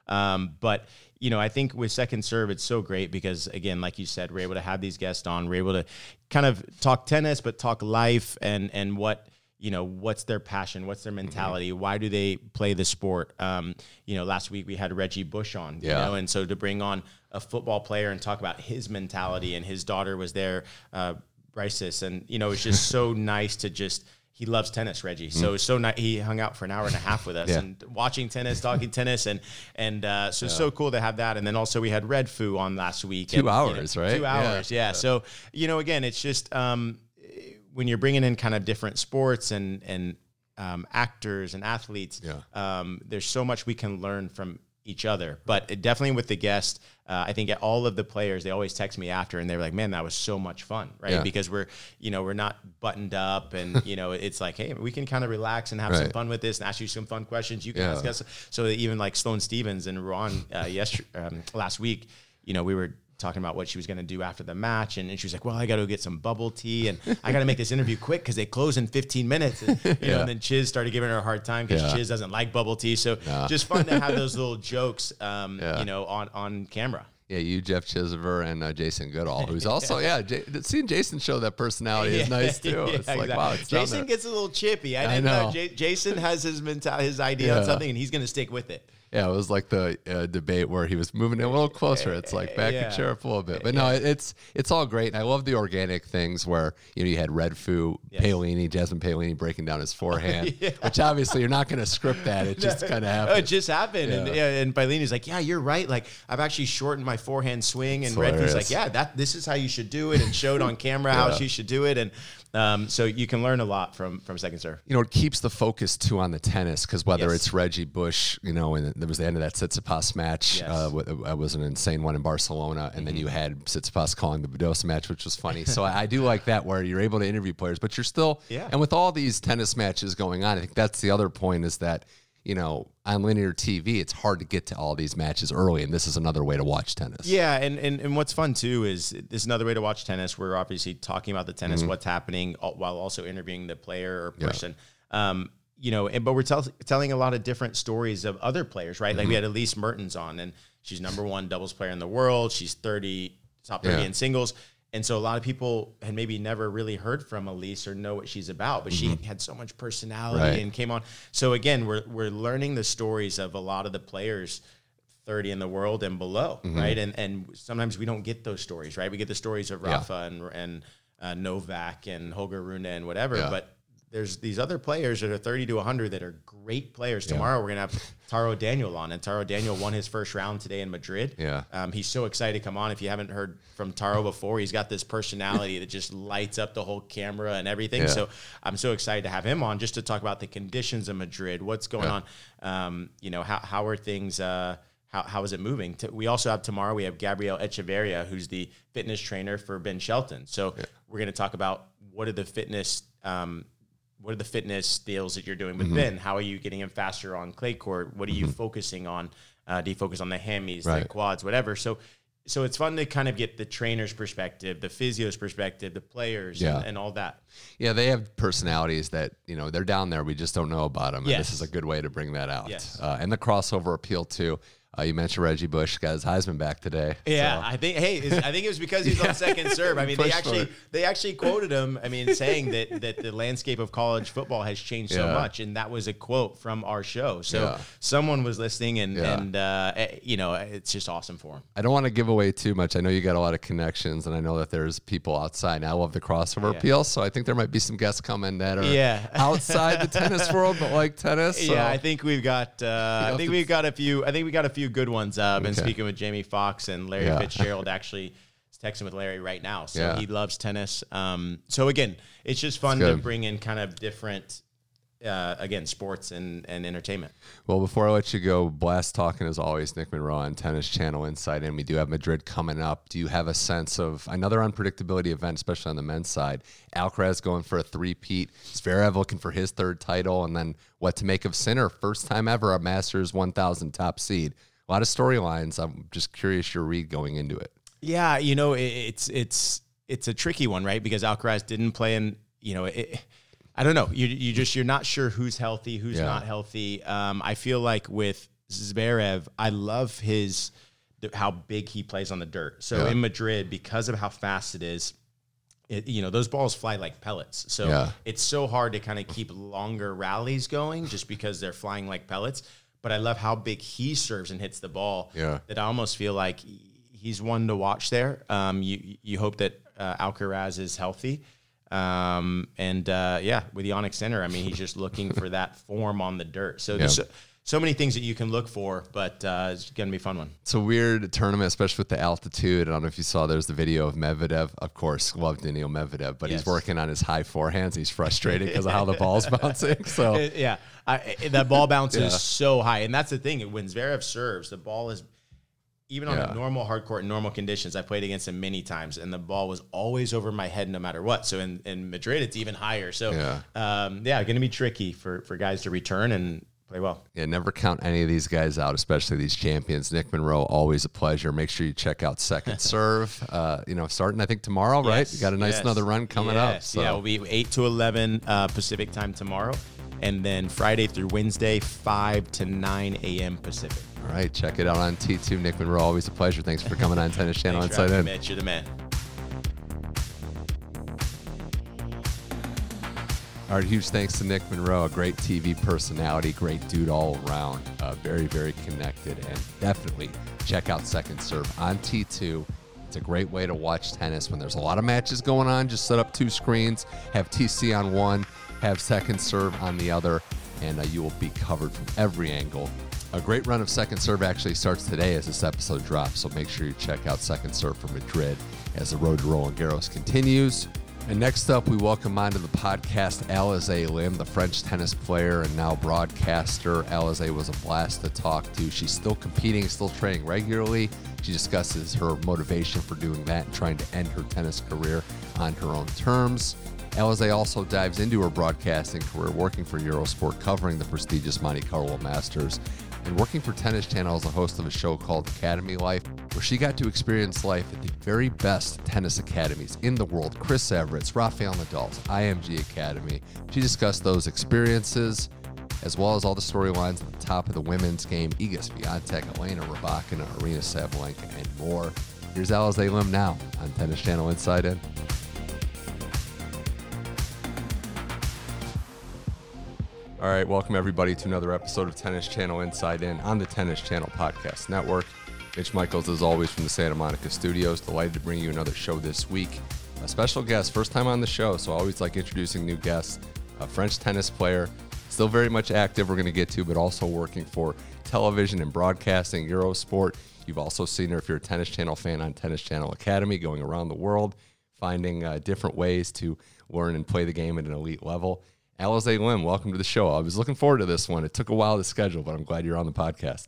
Um, but you know, I think with Second Serve, it's so great because, again, like you said, we're able to have these guests on. We're able to kind of talk tennis, but talk life and and what, you know, what's their passion, what's their mentality, mm-hmm. why do they play the sport? Um, you know, last week we had Reggie Bush on, yeah. you know, and so to bring on a football player and talk about his mentality, and his daughter was there, uh, Bryces, and, you know, it's just so nice to just, he loves tennis, Reggie. So mm. it's so nice. He hung out for an hour and a half with us yeah. and watching tennis, talking tennis. And, and, uh, so, yeah. so cool to have that. And then also we had Red Foo on last week. Two and, hours, you know, right? Two hours. Yeah. yeah. So, you know, again, it's just, um, when you're bringing in kind of different sports and, and, um, actors and athletes, yeah. um, there's so much we can learn from each other, but it definitely with the guest, uh, I think all of the players, they always text me after and they're like, man, that was so much fun. Right. Yeah. Because we're, you know, we're not buttoned up and, you know, it's like, hey, we can kind of relax and have right. some fun with this and ask you some fun questions. You can yeah. ask us. So that even like Sloane Stevens and Ron, uh, yesterday, um, last week, you know, we were talking about what she was going to do after the match. And, and she was like, well, I got to go get some bubble tea and I got to make this interview quick because they close in fifteen minutes. And, you yeah. know, and then Chiz started giving her a hard time because yeah. Chiz doesn't like bubble tea. So no. just fun to have those little jokes, um, yeah. you know, on, on camera. Yeah, you, Jeff Chisover, and uh, Jason Goodall, who's also, yeah, J- seeing Jason show that personality is nice, too. yeah, it's like, exactly. wow, it's Jason gets a little chippy. I, didn't I know. know. J- Jason has his mental, his idea yeah. on something, and he's going to stick with it. Yeah, it was like the uh, debate where he was moving a little closer. It's like back yeah. your chair up a little bit. But no, it, it's it's all great. And I love the organic things where, you know, you had Red Foo, yes. Paolini, Jasmine Paolini breaking down his forehand, yeah. which obviously you're not going to script that. It just kind of happened. It just happened. Yeah. And, yeah, and Paolini's like, yeah, you're right. Like, I've actually shortened my forehand swing. And Red Foo's like, yeah, that this is how you should do it. And showed on camera yeah. how she should do it. And Um, so you can learn a lot from from Second Serve. You know, it keeps the focus too on the tennis because whether yes. it's Reggie Bush, you know, and there was the end of that Tsitsipas match. Yes. Uh, it was an insane one in Barcelona, and mm-hmm. then you had Tsitsipas calling the Badosa match, which was funny. So I, I do like that where you're able to interview players, but you're still yeah. and with all these tennis matches going on, I think that's the other point is that, you know, on linear T V, it's hard to get to all these matches early, and this is another way to watch tennis. Yeah, and and, and what's fun, too, is this is another way to watch tennis. We're obviously talking about the tennis, mm-hmm. what's happening, while also interviewing the player or person. Yeah. Um, you know, and but we're tell, telling a lot of different stories of other players, right? Mm-hmm. Like we had Elise Mertens on, and she's number one doubles player in the world. She's thirty, top thirty yeah. in singles. And so a lot of people had maybe never really heard from Elise or know what she's about, but mm-hmm. she had so much personality right. and came on. So again, we're we're learning the stories of a lot of the players thirty in the world and below, mm-hmm. right? And and sometimes we don't get those stories, right? We get the stories of Rafa yeah. and and uh, Novak and Holger Rune and whatever, yeah. but there's these other players that are thirty to one hundred that are great players. Yeah. Tomorrow we're going to have Taro Daniel on, and Taro Daniel won his first round today in Madrid. Yeah, um, he's so excited to come on. If you haven't heard from Taro before, he's got this personality that just lights up the whole camera and everything. Yeah. So I'm so excited to have him on just to talk about the conditions of Madrid, what's going yeah. on, um, you know, how how are things, uh, how how is it moving? We also have tomorrow, we have Gabrielle Echeverria, who's the fitness trainer for Ben Shelton. So yeah. we're going to talk about what are the fitness um What are the fitness deals that you're doing with mm-hmm. Ben? How are you getting him faster on clay court? What are you mm-hmm. focusing on? Uh, do you focus on the hammies, right. the quads, whatever? So, so it's fun to kind of get the trainer's perspective, the physio's perspective, the players, yeah. and, and all that. Yeah, they have personalities that, you know, they're down there. We just don't know about them. Yes. And this is a good way to bring that out. Yes. Uh, and the crossover appeal, too. Uh, you mentioned Reggie Bush got his Heisman back today. Yeah, so. I think. Hey, I think it was because he's yeah. on Second Serve. I mean, they actually they actually quoted him. I mean, saying that that the landscape of college football has changed yeah. so much, and that was a quote from our show. So yeah. someone was listening, and yeah. and uh, you know, it's just awesome for him. I don't want to give away too much. I know you got a lot of connections, and I know that there's people outside. And I love the crossover yeah. appeal, so I think there might be some guests coming that are yeah. outside the tennis world, but like tennis. So. Yeah, I think we've got. Uh, I think we've got a few. I think we got a few good ones. Uh, been okay. speaking with Jamie Foxx, and Larry yeah. Fitzgerald actually is texting with Larry right now. So yeah. he loves tennis. Um, so again, it's just fun to bring in kind of different, uh, again, sports and, and entertainment. Well, before I let you go, blast talking as always, Nick Monroe on Tennis Channel Insight, and we do have Madrid coming up. Do you have a sense of another unpredictability event, especially on the men's side? Alcaraz going for a three-peat, Zverev looking for his third title, and then what to make of Sinner, first time ever a Masters one thousand top seed. A lot of storylines. I'm just curious your read going into it. Yeah, you know, it, it's it's it's a tricky one, right? Because Alcaraz didn't play in, you know, it, I don't know. You you just you're not sure who's healthy, who's yeah. not healthy. Um, I feel like with Zverev, I love his how big he plays on the dirt. So yeah. in Madrid, because of how fast it is, it, you know, those balls fly like pellets. So yeah. it's so hard to kind of keep longer rallies going just because they're flying like pellets. But I love how big he serves and hits the ball. Yeah. That I almost feel like he's one to watch there. Um, you you hope that uh, Alcaraz is healthy. Um, and uh, yeah, with Jannik Sinner, I mean, he's just looking for that form on the dirt. So yeah. there's so, so many things that you can look for, but uh, it's going to be a fun one. It's a weird tournament, especially with the altitude. I don't know if you saw, there's the video of Medvedev. Of course, love Daniil Medvedev, but yes. he's working on his high forehands. He's frustrated because of how the ball's bouncing. So yeah, I, that ball bounces yeah. so high. And that's the thing. When Zverev serves, the ball is, even on yeah. a normal hard court, normal conditions, I played against him many times, and the ball was always over my head no matter what. So in, in Madrid, it's even higher. So yeah, um, yeah going to be tricky for, for guys to return and play well. Yeah, never count any of these guys out, especially these champions. Nick Monroe, always a pleasure. Make sure you check out Second Serve. Uh, you know, starting I think tomorrow, yes, right? You got a nice yes, another run coming yes. up. So. Yeah, it'll be eight to eleven uh, Pacific time tomorrow, and then Friday through Wednesday, five to nine a.m. Pacific. All right, check it out on T two. Nick Monroe, always a pleasure. Thanks for coming on Tennis Channel Inside In. Mitch, you're the man. All right, huge thanks to Nick Monroe, a great T V personality, great dude all around, uh, very, very connected, and definitely check out Second Serve on T two. It's a great way to watch tennis when there's a lot of matches going on. Just set up two screens, have T C on one, have Second Serve on the other, and uh, you will be covered from every angle. A great run of Second Serve actually starts today as this episode drops, so make sure you check out Second Serve from Madrid as the road to Roland Garros continues. And next up, we welcome onto the podcast Alizé Lim, the French tennis player and now broadcaster. Alizé was a blast to talk to. She's still competing, still training regularly. She discusses her motivation for doing that and trying to end her tennis career on her own terms. Alizé also dives into her broadcasting career, working for Eurosport, covering the prestigious Monte Carlo Masters, and working for Tennis Channel as a host of a show called Academy Life, where she got to experience life at the very best tennis academies in the world. Chris Everett's, Rafael Nadal's, I M G Academy. She discussed those experiences, as well as all the storylines at the top of the women's game, Iga Swiatek, Elena Rybakina, Aryna Sabalenka, and more. Here's Alizé Lim now on Tennis Channel Inside In. All right, welcome everybody to another episode of Tennis Channel Inside In on the Tennis Channel Podcast Network. Mitch Michaels, as always, from the Santa Monica studios. Delighted to bring you another show this week. A special guest, first time on the show, so I always like introducing new guests. A French tennis player, still very much active, we're going to get to, but also working for television and broadcasting, Eurosport. You've also seen her, if you're a Tennis Channel fan, on Tennis Channel Academy, going around the world, finding uh, different ways to learn and play the game at an elite level. Alizé Lim, welcome to the show. I was looking forward to this one. It took a while to schedule, but I'm glad you're on the podcast.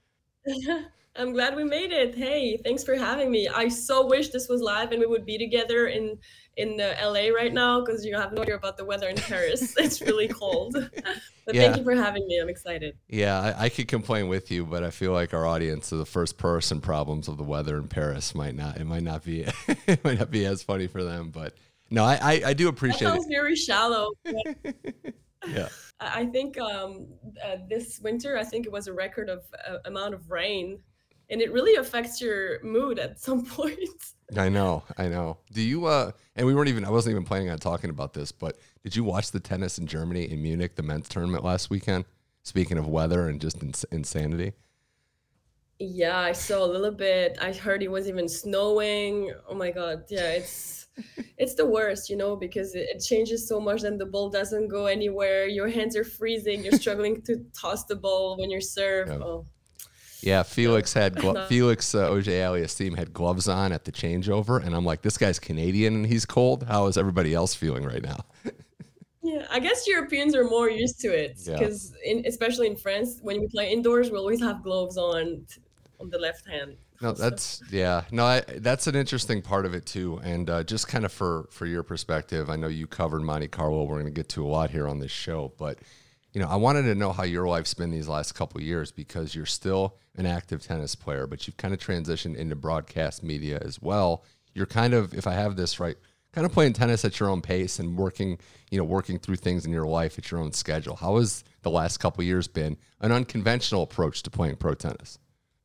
I'm glad we made it. Hey, thanks for having me. I so wish this was live and we would be together in in the L A right now, because you have no idea about the weather in Paris. It's really cold. But yeah. Thank you for having me. I'm excited. Yeah, I, I could complain with you, but I feel like our audience of the first person problems of the weather in Paris might not. It might not be. It might not be as funny for them, but. No, I, I, I do appreciate that sounds it. very shallow. Yeah. I think um, uh, this winter, I think it was a record of uh, amount of rain, and it really affects your mood at some point. I know, I know. Do you, uh, and we weren't even, I wasn't even planning on talking about this, but did you watch the tennis in Germany in Munich, the men's tournament last weekend? Speaking of weather and just ins- insanity. Yeah, I saw a little bit. I heard it was even snowing. Oh my God. Yeah, it's... it's the worst, you know, because it changes so much, and the ball doesn't go anywhere. Your hands are freezing. You're struggling to toss the ball when you serve. Yeah, oh. yeah Felix had glo- Felix uh, Auger-Aliassime had gloves on at the changeover, and I'm like, this guy's Canadian and he's cold. How is everybody else feeling right now? Yeah, I guess Europeans are more used to it, because yeah. in, especially in France, when we play indoors, we always have gloves on t- on the left hand. No, that's yeah. No, I, that's an interesting part of it too. And uh, just kind of for for your perspective, I know you covered Monte Carlo. We're going to get to a lot here on this show, but you know, I wanted to know how your life's been these last couple of years, because you're still an active tennis player, but you've kind of transitioned into broadcast media as well. You're kind of, if I have this right, kind of playing tennis at your own pace and working, you know, working through things in your life at your own schedule. How has the last couple of years been an unconventional approach to playing pro tennis?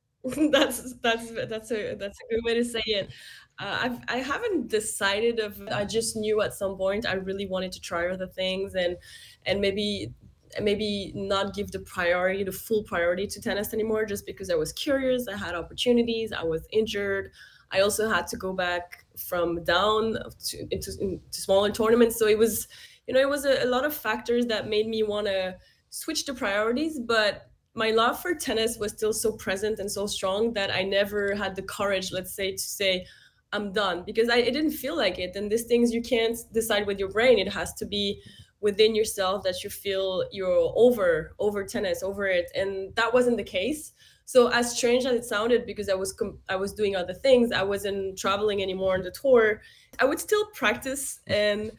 that's that's that's a that's a good way to say it. Uh, I've I haven't decided of. I just knew at some point I really wanted to try other things and and maybe maybe not give the priority, the full priority to tennis anymore, just because I was curious. I had opportunities. I was injured. I also had to go back from down to into, into smaller tournaments. So it was, you know, it was a, a lot of factors that made me want to switch the priorities, but my love for tennis was still so present and so strong that I never had the courage, let's say, to say I'm done, because I it didn't feel like it. And these things you can't decide with your brain. It has to be within yourself that you feel you're over over tennis, over it, and that wasn't the case. So as strange as it sounded, because I was com- I was doing other things, I wasn't traveling anymore on the tour, I would still practice, and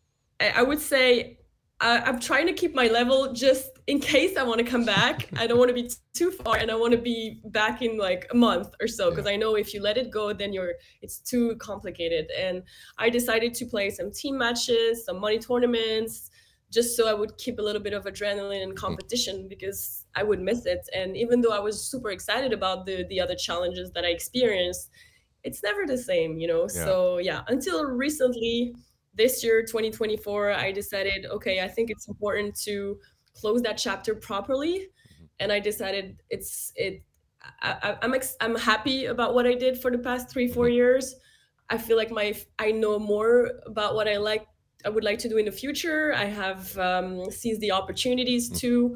I, I would say I, I'm trying to keep my level just in case I want to come back. I don't want to be t- too far, and I want to be back in like a month or so, because yeah. I know if you let it go, then you're it's too complicated. And I decided to play some team matches, some money tournaments, just so I would keep a little bit of adrenaline and competition, because I would miss it. And even though I was super excited about the the other challenges that I experienced, it's never the same, you know? Yeah. So yeah, until recently, this year, twenty twenty-four, I decided, okay, I think it's important to close that chapter properly. And I decided it's, it, I, I'm, ex- I'm happy about what I did for the past three, four years. I feel like my, I know more about what I like, I would like to do in the future. I have um, seized the opportunities too.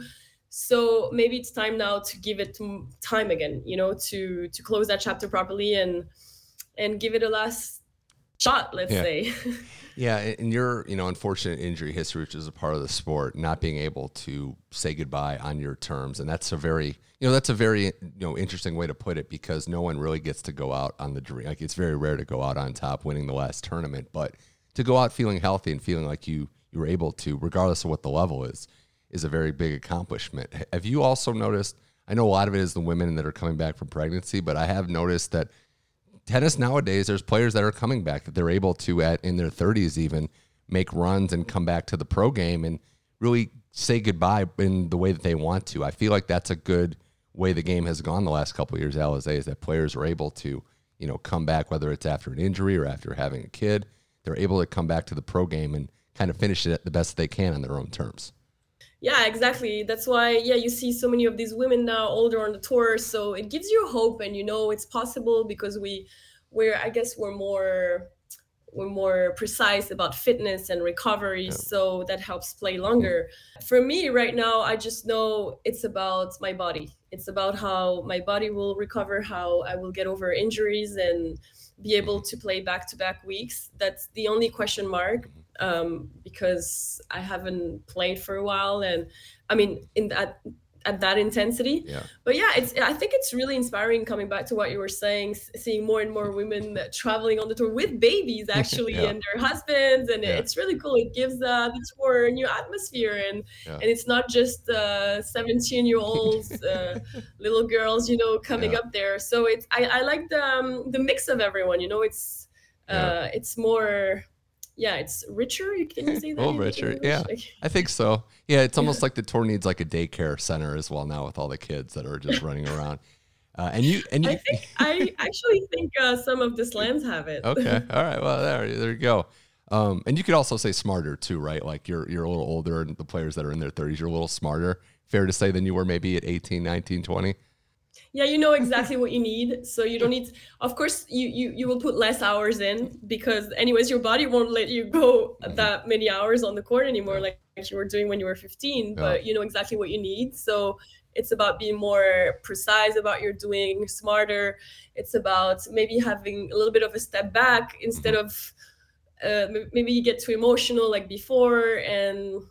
So maybe it's time now to give it time again, you know, to, to close that chapter properly and, and give it a last shot, let's yeah. say. Yeah, and your, you know, unfortunate injury history, which is a part of the sport, not being able to say goodbye on your terms, and that's a very, you know, that's a very, you know, interesting way to put it, because no one really gets to go out on the dream. Like, it's very rare to go out on top, winning the last tournament, but to go out feeling healthy and feeling like you you were able to, regardless of what the level is, is a very big accomplishment. Have you also noticed? I know a lot of it is the women that are coming back from pregnancy, but I have noticed that tennis nowadays, there's players that are coming back that they're able to, at in their thirties even, make runs and come back to the pro game and really say goodbye in the way that they want to. I feel like that's a good way the game has gone the last couple of years, Alizé, is that players are able to, you know, come back, whether it's after an injury or after having a kid. They're able to come back to the pro game and kind of finish it the best they can on their own terms. Yeah, exactly. That's why, yeah, you see so many of these women now older on the tour. So it gives you hope, and you know it's possible, because we, we're, I guess we're more, we're more precise about fitness and recovery. Yeah. So that helps play longer. Mm-hmm. For me right now, I just know it's about my body. It's about how my body will recover, how I will get over injuries and be able to play back-to-back weeks. That's the only question mark, um, because I haven't played for a while, and I mean in that at that intensity. Yeah. But yeah, it's I think it's really inspiring, coming back to what you were saying, seeing more and more women traveling on the tour with babies actually yeah. and their husbands, and yeah. it's really cool. It gives uh, the tour a new atmosphere, and yeah. and it's not just uh, seventeen year olds, uh, little girls, you know, coming yeah. up there. So it's I, I like the um, the mix of everyone. You know, it's uh, yeah. it's more. Yeah, it's richer. Can you say that? Oh, richer. Yeah, I think so. Yeah, it's almost yeah. like the tour needs like a daycare center as well now, with all the kids that are just running around. Uh, and you, and you, I, think, I actually think uh, some of the slams have it. Okay, all right. Well, there, there you go. Um, and you could also say smarter too, right? Like you're you're a little older, and the players that are in their thirties, you're a little smarter. Fair to say than you were maybe at eighteen, nineteen, twenty. Yeah, you know exactly what you need. So you don't need, of course, you, you, you will put less hours in, because anyways, your body won't let you go that many hours on the court anymore, like you were doing when you were fifteen, but yeah. you know exactly what you need. So it's about being more precise about your doing, smarter. It's about maybe having a little bit of a step back instead of uh, maybe you get too emotional like before, and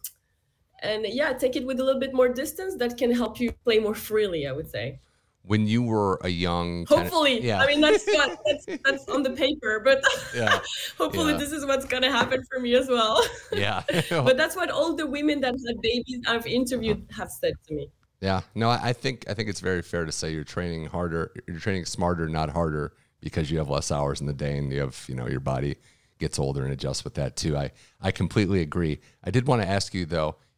and yeah, take it with a little bit more distance. That can help you play more freely, I would say. When you were a young, hopefully, tennis, yeah. I mean that's what that's, that's on the paper, but yeah. hopefully yeah. this is what's gonna happen for me as well. Yeah, but that's what all the women that had babies I've interviewed uh-huh. have said to me. Yeah, no, I think I think it's very fair to say you're training harder, you're training smarter, not harder, because you have less hours in the day, and you have, you know, your body gets older and adjusts with that too. I I completely agree. I did want to ask you though.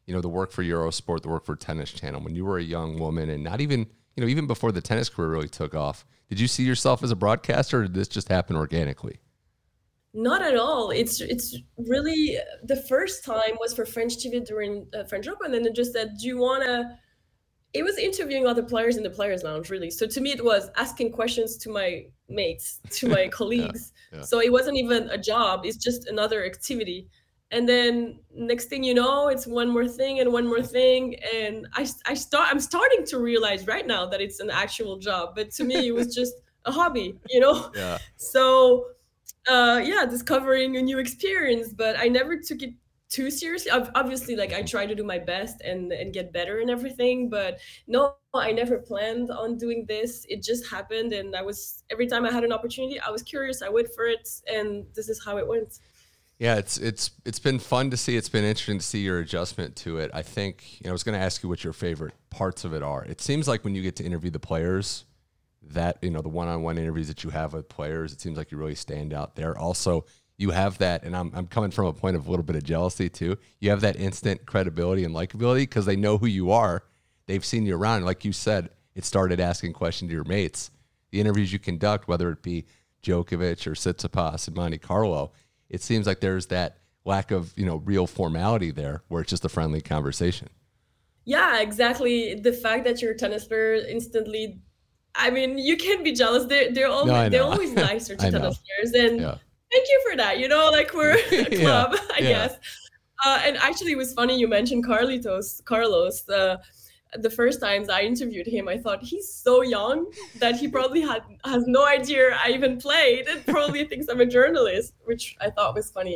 you know, the work for Eurosport, the work for Tennis Channel, when you were a young woman and not even, you know, even before the tennis career really took off, did you see yourself as a broadcaster, or did this just happen organically? Not at all. It's it's really, the first time was for French T V during uh, French Open, and it just said, "Do you wanna?" It was interviewing other players in the players' lounge, really. So to me, it was asking questions to my mates, to my colleagues. yeah. So it wasn't even a job; it's just another activity. And then next thing you know, it's one more thing and one more thing, and I I start I'm starting to realize right now that it's an actual job. But to me, it was just a hobby, you know. Yeah. So uh yeah, discovering a new experience, but I never took it too seriously. Ob- obviously, like, I try to do my best and and get better and everything, but no, I never planned on doing this. It just happened, and I was, every time I had an opportunity, I was curious, I went for it, and this is how it went. Yeah, it's it's it's been fun to see. It's been interesting to see your adjustment to it. I think, you know, I was going to ask you what your favorite parts of it are. It seems like when you get to interview the players, that, you know, the one-on-one interviews that you have with players, it seems like you really stand out there. Also, you have that, and I'm I'm coming from a point of a little bit of jealousy too. You have that instant credibility and likability because they know who you are. They've seen you around. Like you said, it started asking questions to your mates. The interviews you conduct, whether it be Djokovic or Tsitsipas and Monte Carlo, it seems like there's that lack of, you know, real formality there where it's just a friendly conversation. Yeah, exactly. The fact that you're a tennis player instantly, I mean, you can be jealous. They're they're always No, I they're know. always nicer to I know. tennis players, and Yeah. thank you for that. You know, like, we're a Yeah, club, I yeah. guess. Uh, and actually, it was funny you mentioned Carlitos, Carlos. Uh, the first times I interviewed him, I thought he's so young that he probably had has no idea I even played, and probably thinks I'm a journalist, which I thought was funny.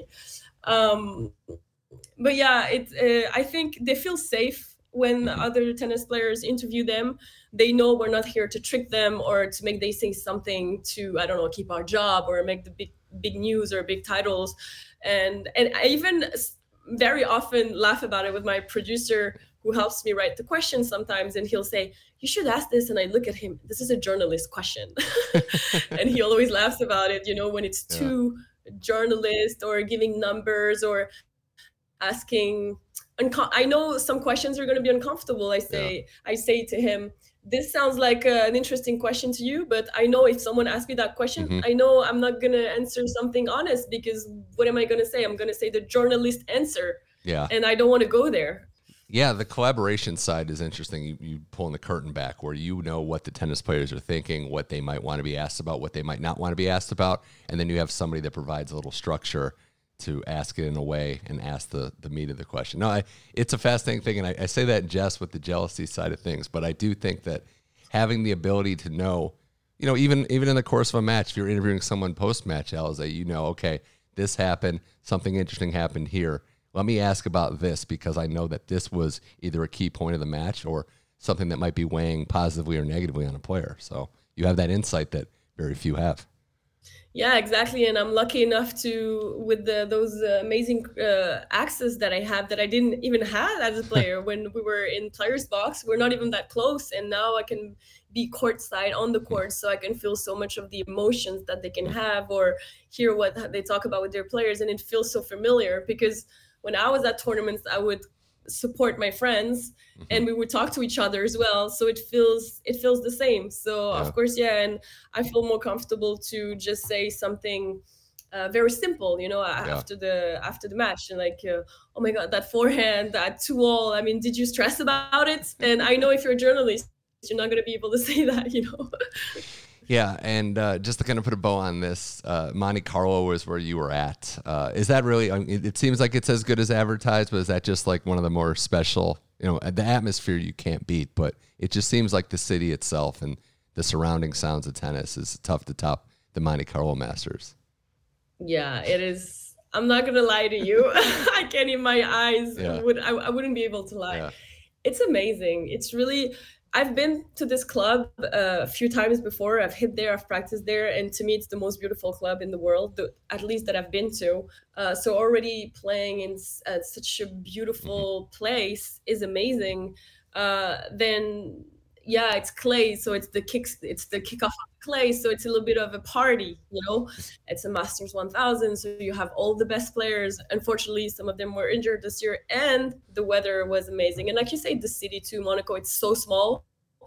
Um, but yeah, it. Uh, I think they feel safe when Mhm. other tennis players interview them. They know we're not here to trick them or to make they say something to, I don't know, keep our job or make the big big news or big titles. And and I even s- very often laugh about it with my producer, who helps me write the questions sometimes, and he'll say, "You should ask this," and I look at him, "This is a journalist question." And he always laughs about it, you know, when it's Yeah. too journalist or giving numbers or asking unco- I know some questions are going to be uncomfortable. I say I say to him, "This sounds like uh, an interesting question to you, but I know if someone asks me that question, Mhm. I know I'm not going to answer something honest, because what am I going to say? I'm going to say the journalist answer, Yeah. and I don't want to go there." Yeah, the collaboration side is interesting. You, you pulling the curtain back where you know what the tennis players are thinking, what they might want to be asked about, what they might not want to be asked about, and then you have somebody that provides a little structure to ask it in a way and ask the, the meat of the question. No, I, it's a fascinating thing, and I, I say that in jest with the jealousy side of things, but I do think that having the ability to know, you know, even even in the course of a match, if you're interviewing someone post-match, Alize, you know, okay, this happened, something interesting happened here. Let me ask about this because I know that this was either a key point of the match or something that might be weighing positively or negatively on a player. So you have that insight that very few have. Yeah, exactly. And I'm lucky enough to, with the, those uh, amazing uh, access that I have that I didn't even have as a player when we were in players box. We're not even that close, and now I can be courtside on the court, so I can feel so much of the emotions that they can have or hear what they talk about with their players, and it feels so familiar. Because when I was at tournaments, I would support my friends, Mm-hmm. and we would talk to each other as well, so it feels it feels the same. So Yeah. of course, yeah, and I feel more comfortable to just say something uh, very simple, you know, after the after the match, and like, uh, oh my god, that forehand, that two all, I mean, did you stress about it? And I know if you're a journalist, you're not going to be able to say that, you know. Yeah, and uh, just to kind of put a bow on this, uh, Monte Carlo was where you were at. Uh, is that really, I mean, it, it seems like it's as good as advertised, but is that just like one of the more special, you know, the atmosphere you can't beat, but it just seems like the city itself and the surrounding sounds of tennis is tough to top the Monte Carlo Masters. Yeah, it is. I'm not gonna lie to you. I can't even, my eyes Yeah. would I, I wouldn't be able to lie. Yeah. It's amazing. It's really, I've been to this club uh, a few times before. I've hit there, I've practiced there, and to me, it's the most beautiful club in the world, the, at least that I've been to. Uh, so already playing in s- uh, such a beautiful place is amazing. Uh, then yeah, it's clay, so it's the kicks, it's the kickoff of clay, so it's a little bit of a party, you know. It's a Masters one thousand, so you have all the best players. Unfortunately, some of them were injured this year, and the weather was amazing. And like you say, the city too, Monaco, it's so small,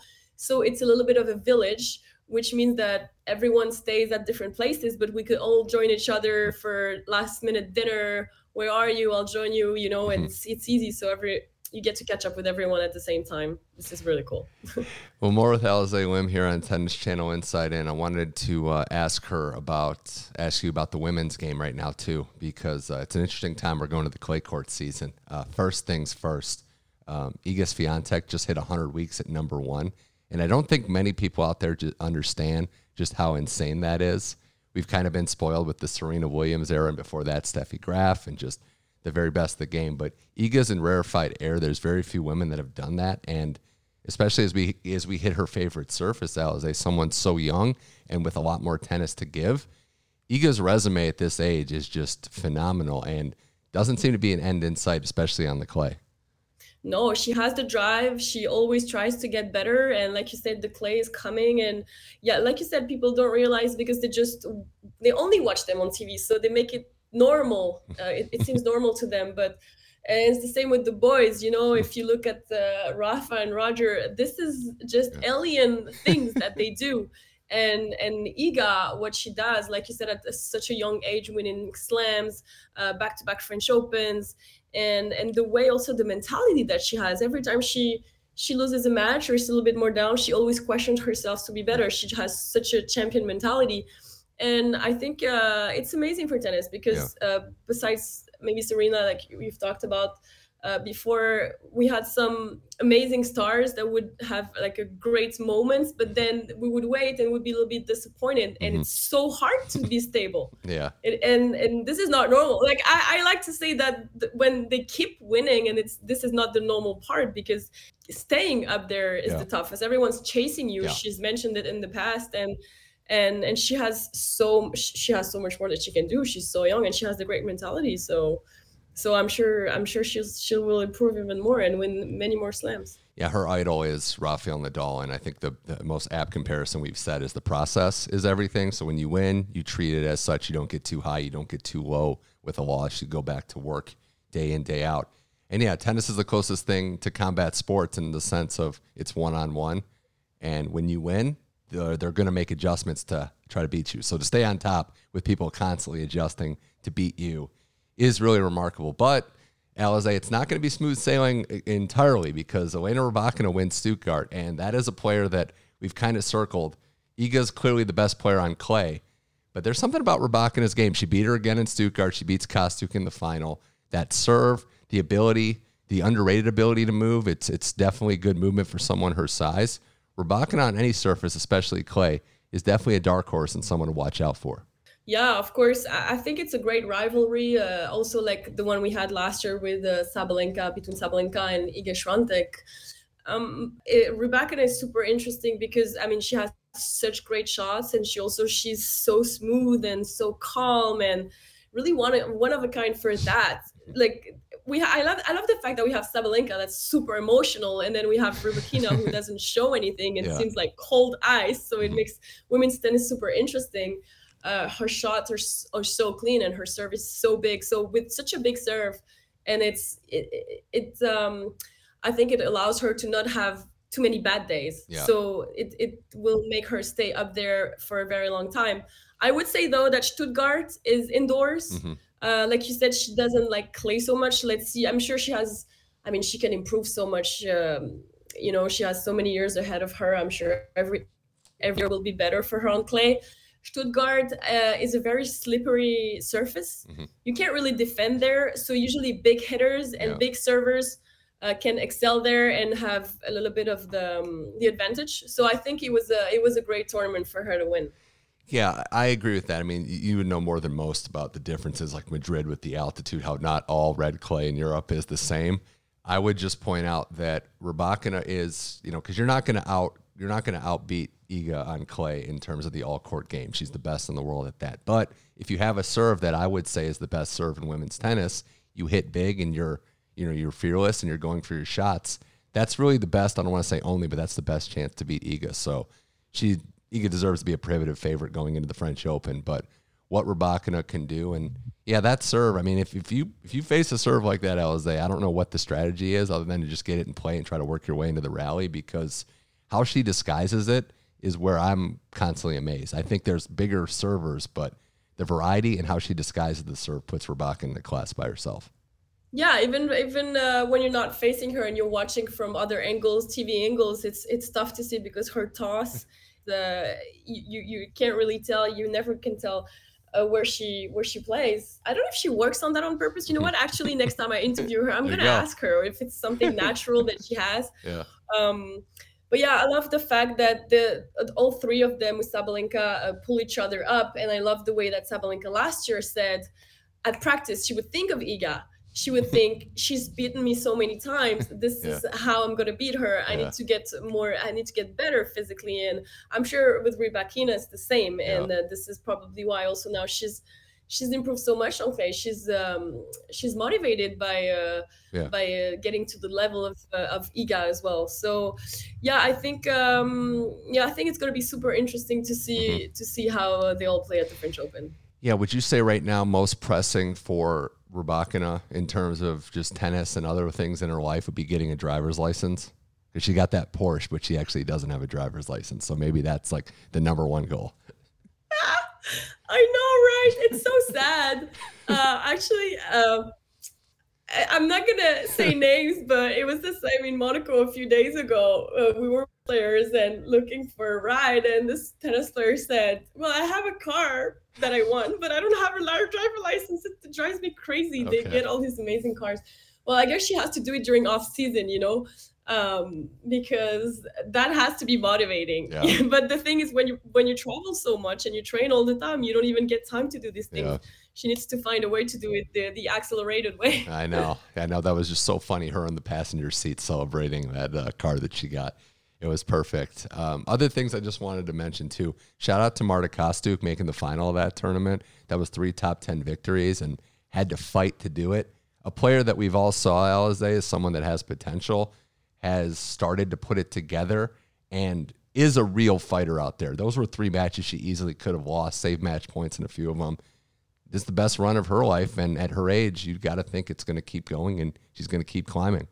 so it's a little bit of a village, which means that everyone stays at different places, but we could all join each other for last minute dinner. Where are you? I'll join you, you know, and it's, it's easy. So every you get to catch up with everyone at the same time. This is really cool. Well, more with Alizé Lim here on Tennis Channel Inside In. I wanted to uh, ask her about, ask you about the women's game right now too, because uh, it's an interesting time. We're going to the clay court season. Uh, first things first, um, Iga Swiatek just hit one hundred weeks at number one. And I don't think many people out there just understand just how insane that is. We've kind of been spoiled with the Serena Williams era, and before that, Steffi Graf, and just the very best of the game. But Iga's in rarefied air. There's very few women that have done that. And especially as we as we hit her favorite surface, Alizé, someone so young and with a lot more tennis to give, Iga's resume at this age is just phenomenal and doesn't seem to be an end in sight, especially on the clay. No, she has the drive. She always tries to get better. And like you said, the clay is coming. And yeah, like you said, people don't realize because they just, they only watch them on T V. So they make it normal. Uh, it, it seems normal to them. But and it's the same with the boys. You know, if you look at uh, Rafa and Roger, this is just alien things that they do. And and Iga, what she does, like you said, at such a young age, winning slams, uh, back-to-back French Opens, and and the way also the mentality that she has. Every time she she loses a match or is a little bit more down, she always questions herself to be better. She has such a champion mentality. And I think uh, it's amazing for tennis because yeah. uh, besides maybe Serena, like we've talked about, Uh, before, we had some amazing stars that would have like a great moments, but then we would wait and would be a little bit disappointed. And mm-hmm. it's so hard to be stable. Yeah. It, and and this is not normal. Like I, I like to say that th- when they keep winning, and it's this is not the normal part, because staying up there is yeah. the toughest. Everyone's chasing you. Yeah. She's mentioned it in the past, and and and she has so she has so much more that she can do. She's so young and she has the great mentality. So. So I'm sure I'm sure she'll she will improve even more and win many more slams. Yeah, her idol is Rafael Nadal, and I think the, the most apt comparison we've said is the process is everything. So when you win, you treat it as such. You don't get too high, you don't get too low with a loss. You go back to work day in, day out. And yeah, tennis is the closest thing to combat sports in the sense of it's one-on-one. And when you win, they're, they're going to make adjustments to try to beat you. So to stay on top with people constantly adjusting to beat you is really remarkable. But, Alizé, it's not going to be smooth sailing entirely because Elena Rybakina wins Stuttgart, and that is a player that we've kind of circled. Iga's clearly the best player on clay, but there's something about Rybakina's game. She beat her again in Stuttgart. She beats Kostyuk in the final. That serve, the ability, the underrated ability to move, it's it's definitely good movement for someone her size. Rybakina on any surface, especially clay, is definitely a dark horse and someone to watch out for. Yeah, of course. I think it's a great rivalry. Uh, also, like the one we had last year with uh, Sabalenka, between Sabalenka and Iga Swiatek. Um, it, Rybakina is super interesting because, I mean, she has such great shots, and she also, she's so smooth and so calm and really one, one of a kind for that. Like, we, I love, I love the fact that we have Sabalenka that's super emotional, and then we have Rybakina who doesn't show anything. It yeah. seems like cold ice, so it makes women's tennis super interesting. Uh, her shots are, are so clean, and her serve is so big. So with such a big serve, and it's it, it, it um I think it allows her to not have too many bad days. Yeah. So it it will make her stay up there for a very long time. I would say though that Stuttgart is indoors. Mm-hmm. Uh, like you said, she doesn't like clay so much. Let's see. I'm sure she has. I mean, she can improve so much. Um, you know, she has so many years ahead of her. I'm sure every every year will be better for her on clay. Stuttgart uh, is a very slippery surface. Mm-hmm. You can't really defend there. So usually big hitters and yeah. big servers uh, can excel there and have a little bit of the um, the advantage. So I think it was a it was a great tournament for her to win. Yeah, I agree with that. I mean, you would know more than most about the differences, like Madrid with the altitude, how not all red clay in Europe is the same. I would just point out that Rybakina is, you know, because you're not going to out you're not going to outbeat Iga on clay in terms of the all-court game. She's the best in the world at that. But if you have a serve that I would say is the best serve in women's tennis, you hit big and you're, you know, you're fearless and you're going for your shots, that's really the best. I don't want to say only, but that's the best chance to beat Iga. So she Iga deserves to be a prohibitive favorite going into the French Open. But what Rybakina can do, and yeah, that serve. I mean, if, if you if you face a serve like that, Alizé, I don't know what the strategy is other than to just get it in play and try to work your way into the rally, because how she disguises it is where I'm constantly amazed. I think there's bigger servers, but the variety and how she disguises the serve puts Rybakina in the class by herself. Yeah, even even uh, when you're not facing her and you're watching from other angles, T V angles, it's it's tough to see because her toss, the you you can't really tell. You never can tell uh, where she where she plays. I don't know if she works on that on purpose. You know what? Actually, next time I interview her, I'm There you gonna go. ask her if it's something natural that she has. Yeah. Um, but yeah, I love the fact that the all three of them with Sabalenka uh, pull each other up, and I love the way that Sabalenka last year said at practice she would think of Iga. She would think, she's beaten me so many times. This Yeah. is how I'm going to beat her. I Yeah. need to get more, I need to get better physically. And I'm sure with Rybakina it's the same. And Yeah. uh, this is probably why also now she's, she's improved so much on clay. She's, um, she's motivated by, uh, Yeah. by uh, getting to the level of, uh, of Iga as well. So yeah, I think, um, yeah, I think it's going to be super interesting to see, Mm-hmm. to see how uh, they all play at the French Open. Yeah, would you say right now most pressing for Rybakina in terms of just tennis and other things in her life would be getting a driver's license? Because she got that Porsche, but she actually doesn't have a driver's license. So maybe that's like the number one goal. I know, right? It's so sad. Uh, actually, um, I, I'm not gonna say names, but it was the same in Monaco a few days ago. Uh, we were players and looking for a ride, and this tennis player said, "Well, I have a car that I want, but I don't have a large driver license. It drives me crazy. They Okay. get all these amazing cars." Well, I guess she has to do it during off season, you know, um, because that has to be motivating. Yeah. But the thing is, when you when you travel so much and you train all the time, you don't even get time to do these things. Yeah. She needs to find a way to do it the, the accelerated way. I know. I know. That was just so funny. Her in the passenger seat celebrating that uh, car that she got. It was perfect. Um, other things I just wanted to mention too. Shout out to Marta Kostyuk making the final of that tournament. That was three top ten victories and had to fight to do it. A player that we've all saw, Alizé, is someone that has potential, has started to put it together, and is a real fighter out there. Those were three matches she easily could have lost, saved match points in a few of them. This is the best run of her life, and at her age, you've got to think it's going to keep going, and she's going to keep climbing.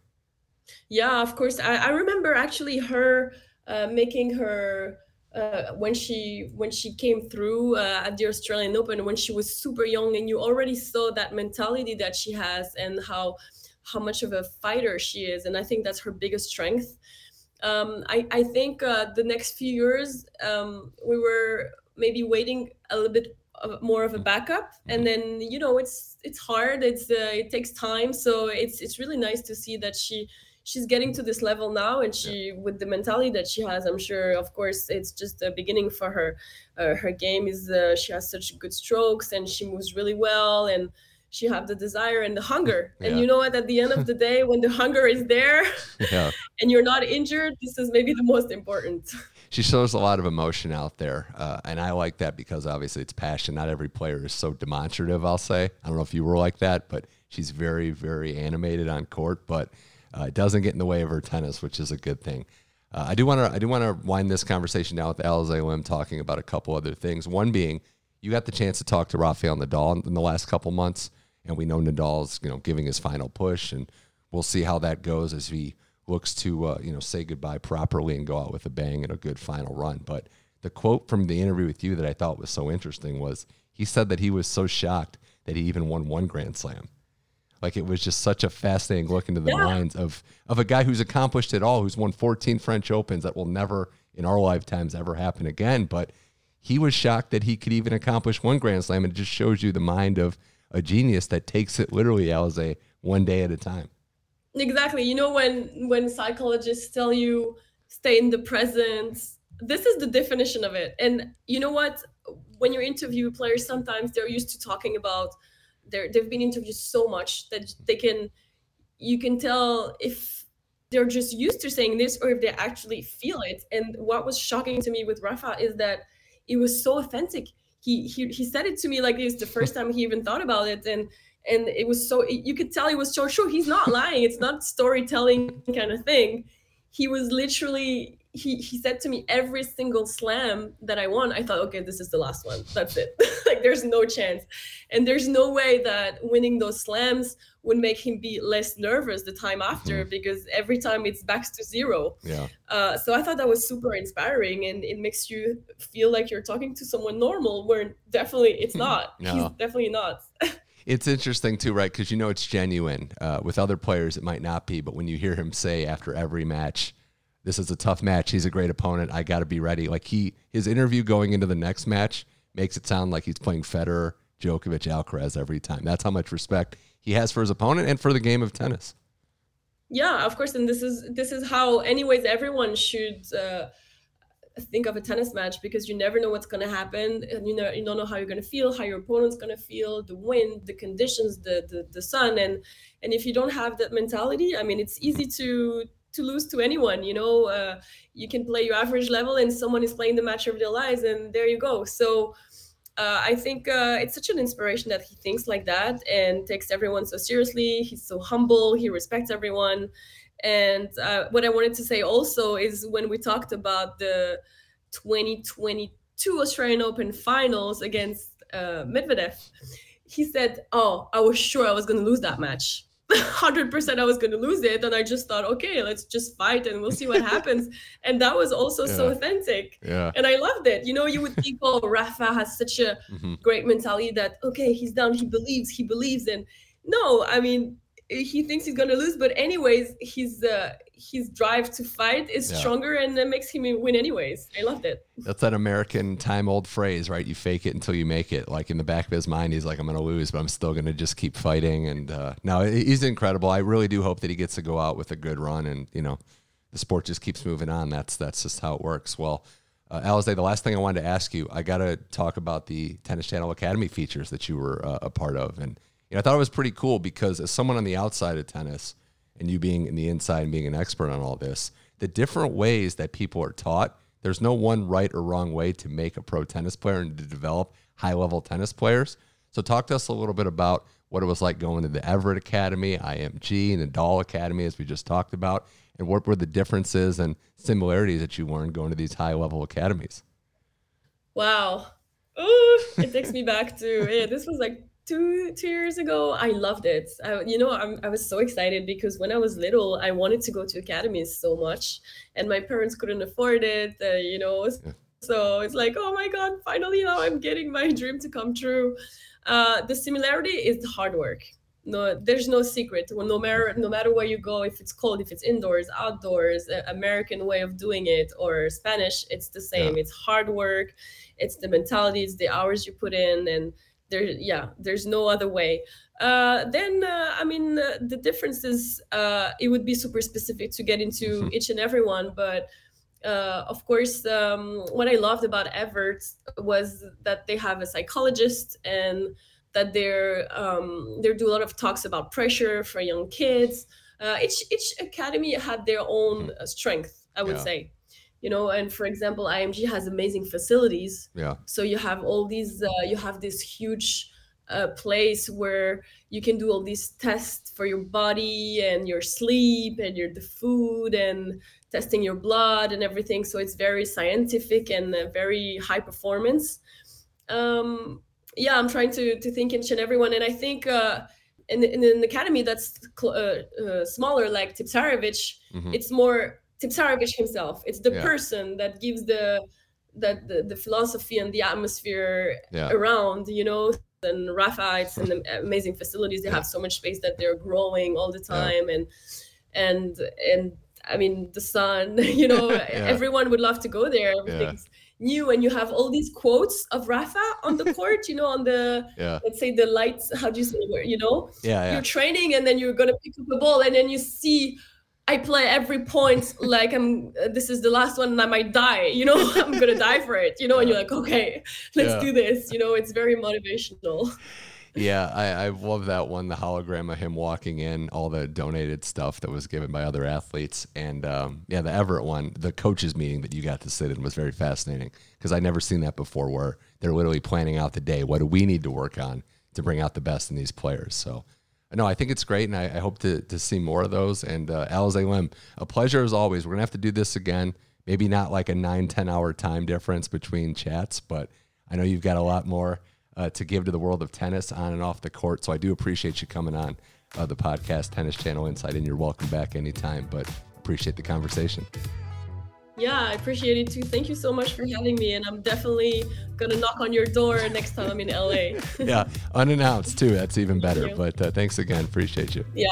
Yeah, of course. I, I remember actually her uh, making her uh, when she when she came through uh, at the Australian Open when she was super young, and you already saw that mentality that she has and how how much of a fighter she is. And I think that's her biggest strength. Um, I I think uh, the next few years um, we were maybe waiting a little bit of, more of a backup, and then you know it's it's hard. It's uh, it takes time, so it's it's really nice to see that she. She's getting to this level now, and she, with the mentality that she has, I'm sure, of course, it's just the beginning for her. Uh, her game is, uh, she has such good strokes, and she moves really well, and she have the desire and the hunger. Yeah. And you know what? At the end of the day, when the hunger is there, Yeah. and you're not injured, this is maybe the most important. She shows a lot of emotion out there, uh, and I like that because obviously it's passion. Not every player is so demonstrative, I'll say. I don't know if you were like that, but she's very, very animated on court, but Uh, it doesn't get in the way of her tennis, which is a good thing. Uh, I do want to I do want to wind this conversation down with Alizé Lim talking about a couple other things. One being, you got the chance to talk to Rafael Nadal in the last couple months, and we know Nadal's you know giving his final push, and we'll see how that goes as he looks to uh, you know say goodbye properly and go out with a bang and a good final run. But the quote from the interview with you that I thought was so interesting was he said that he was so shocked that he even won one Grand Slam. Like, it was just such a fascinating look into the Yeah. minds of, of a guy who's accomplished it all, who's won fourteen French Opens that will never in our lifetimes ever happen again. But he was shocked that he could even accomplish one Grand Slam. And it just shows you the mind of a genius that takes it literally, Alizé, one day at a time. Exactly. You know, when when psychologists tell you stay in the present, this is the definition of it. And you know what? When you interview players, sometimes they're used to talking about they're they've been interviewed so much that they can you can tell if they're just used to saying this or if they actually feel it. And what was shocking to me with Rafa is that it was so authentic. He he he said it to me like this the first time he even thought about it, and And it was so, you could tell he was so sure. He's not lying. It's not storytelling kind of thing. He was literally, he, he said to me, every single slam that I won, I thought, okay, this is the last one. That's it. Like, there's no chance. And there's no way that winning those slams would make him be less nervous the time after, mm-hmm. because every time it's back to zero. Yeah. Uh, so I thought that was super inspiring, and it makes you feel like you're talking to someone normal, where definitely it's not. No. He's definitely not. It's interesting too, right? Because you know it's genuine. Uh, with other players, it might not be, but when you hear him say after every match, "This is a tough match. He's a great opponent. I got to be ready." Like he, his interview going into the next match makes it sound like he's playing Federer, Djokovic, Alcaraz every time. That's how much respect he has for his opponent and for the game of tennis. Yeah, of course. And this is this is how, anyways, everyone should uh, think of a tennis match, because you never know what's going to happen, and you know you don't know how you're going to feel, how your opponent's going to feel, the wind, the conditions, the, the the sun, and and if you don't have that mentality, I mean, it's easy to to lose to anyone. You know, uh, you can play your average level, and someone is playing the match of their lives, and there you go. So uh, I think uh, it's such an inspiration that he thinks like that and takes everyone so seriously. He's so humble. He respects everyone. And uh, what I wanted to say also is, when we talked about the twenty twenty-two Australian Open finals against uh, Medvedev, he said, oh, I was sure I was going to lose that match. one hundred percent I was going to lose it. And I just thought, okay, let's just fight and we'll see what happens. And that was also yeah. so authentic. Yeah. And I loved it. You know, you would think, oh, Rafa has such a mm-hmm. great mentality that, okay, he's down, he believes, he believes. And no, I mean, he thinks he's going to lose, but anyways, his uh, his drive to fight is yeah. stronger, and that makes him win anyways. I loved it. That's that American time-old phrase, right? You fake it until you make it. Like, in the back of his mind, he's like, I'm going to lose, but I'm still going to just keep fighting. And uh, no, he's incredible. I really do hope that he gets to go out with a good run, and, you know, the sport just keeps moving on. That's that's just how it works. Well, uh, Alizé, the last thing I wanted to ask you, I got to talk about the Tennis Channel Academy features that you were uh, a part of. And you know, I thought it was pretty cool, because as someone on the outside of tennis, and you being in the inside and being an expert on all this, the different ways that people are taught, there's no one right or wrong way to make a pro tennis player and to develop high-level tennis players. So talk to us a little bit about what it was like going to the Everett Academy, I M G, Nadal Academy, as we just talked about, and what were the differences and similarities that you learned going to these high-level academies? Wow. Ooh, it takes me back to, yeah, this was like Two two years ago. I loved it. I, you know, I'm, I was so excited, because when I was little, I wanted to go to academies so much, and my parents couldn't afford it. Uh, you know, yeah. So it's like, oh my God, finally now I'm getting my dream to come true. Uh, the similarity is the hard work. No, there's no secret. Well, no matter no matter where you go, if it's cold, if it's indoors, outdoors, uh, American way of doing it or Spanish, it's the same. Yeah. It's hard work. It's the mentality. It's the hours you put in, and There, yeah, there's no other way. Uh, then, uh, I mean, uh, the difference is uh, it would be super specific to get into mm-hmm. each and every one. But uh, of course, um, what I loved about Everett was that they have a psychologist, and that they're um, they do a lot of talks about pressure for young kids. Uh, each each academy had their own uh, strength, I would yeah. say. You know, and for example, I M G has amazing facilities. Yeah. So you have all these, uh, you have this huge uh, place where you can do all these tests for your body and your sleep and your the food and testing your blood and everything. So it's very scientific and uh, very high performance. Um, yeah, I'm trying to to think each and everyone, and I think uh, in, in an academy that's cl- uh, uh, smaller, like Tipsarevic, mm-hmm. it's more Tipsarevic himself. It's the yeah. person that gives the that the, the philosophy and the atmosphere yeah. around, you know. And Rafa, it's an amazing facilities. They yeah. have so much space that they're growing all the time, yeah. and and and I mean the sun. You know, yeah. everyone would love to go there. Everything's yeah. new, and you have all these quotes of Rafa on the court. You know, on the yeah. let's say the lights. How do you say it? You know, yeah, yeah. you're training, and then you're gonna pick up the ball, and then you see. I play every point like I'm. Uh, this is the last one, and I might die. You know, I'm gonna die for it. You know, and you're like, okay, let's yeah. do this. You know, it's very motivational. Yeah, I, I love that one. The hologram of him walking in, all the donated stuff that was given by other athletes, and um, yeah, the Everett one, the coaches meeting that you got to sit in was very fascinating because I'd never seen that before. Where they're literally planning out the day. What do we need to work on to bring out the best in these players. So, no, I think it's great, and I, I hope to to see more of those. And uh, Alizé Lim, a pleasure as always. We're going to have to do this again. Maybe not like a nine, ten hour time difference between chats, but I know you've got a lot more uh, to give to the world of tennis on and off the court. So I do appreciate you coming on uh, the podcast, Tennis Channel Insight, and you're welcome back anytime, but appreciate the conversation. Yeah, I appreciate it too. Thank you so much for having me. And I'm definitely going to knock on your door next time I'm in L A. Yeah, unannounced too. That's even better. But uh, thanks again. Appreciate you. Yeah.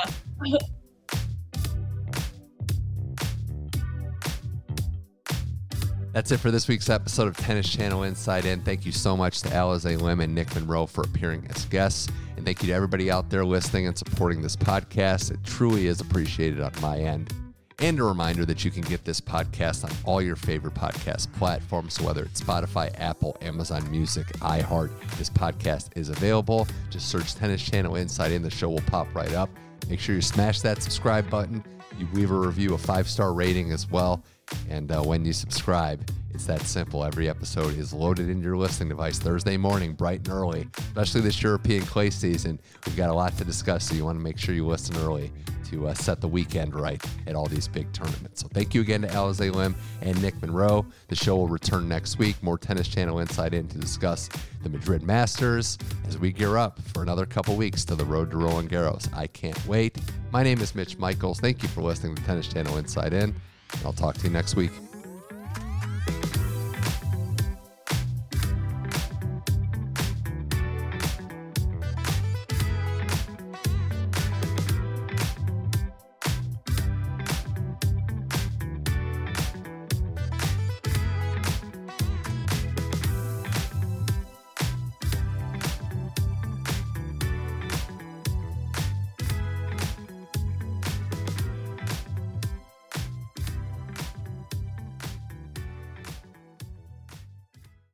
That's it for this week's episode of Tennis Channel Inside In. Thank you so much to Alizé Lim and Nick Monroe for appearing as guests. And thank you to everybody out there listening and supporting this podcast. It truly is appreciated on my end. And a reminder that you can get this podcast on all your favorite podcast platforms. So whether it's Spotify, Apple, Amazon Music, iHeart, this podcast is available. Just search Tennis Channel Inside In. The show will pop right up. Make sure you smash that subscribe button. You leave a review, a five-star rating as well. And uh, when you subscribe, it's that simple. Every episode is loaded into your listening device Thursday morning, bright and early, especially this European clay season. We've got a lot to discuss, so you want to make sure you listen early to uh, set the weekend right at all these big tournaments. So thank you again to Alizé Lim and Nick Monroe. The show will return next week. More Tennis Channel Inside In to discuss the Madrid Masters as we gear up for another couple weeks to the road to Roland Garros. I can't wait. My name is Mitch Michaels. Thank you for listening to Tennis Channel Inside In. I'll talk to you next week.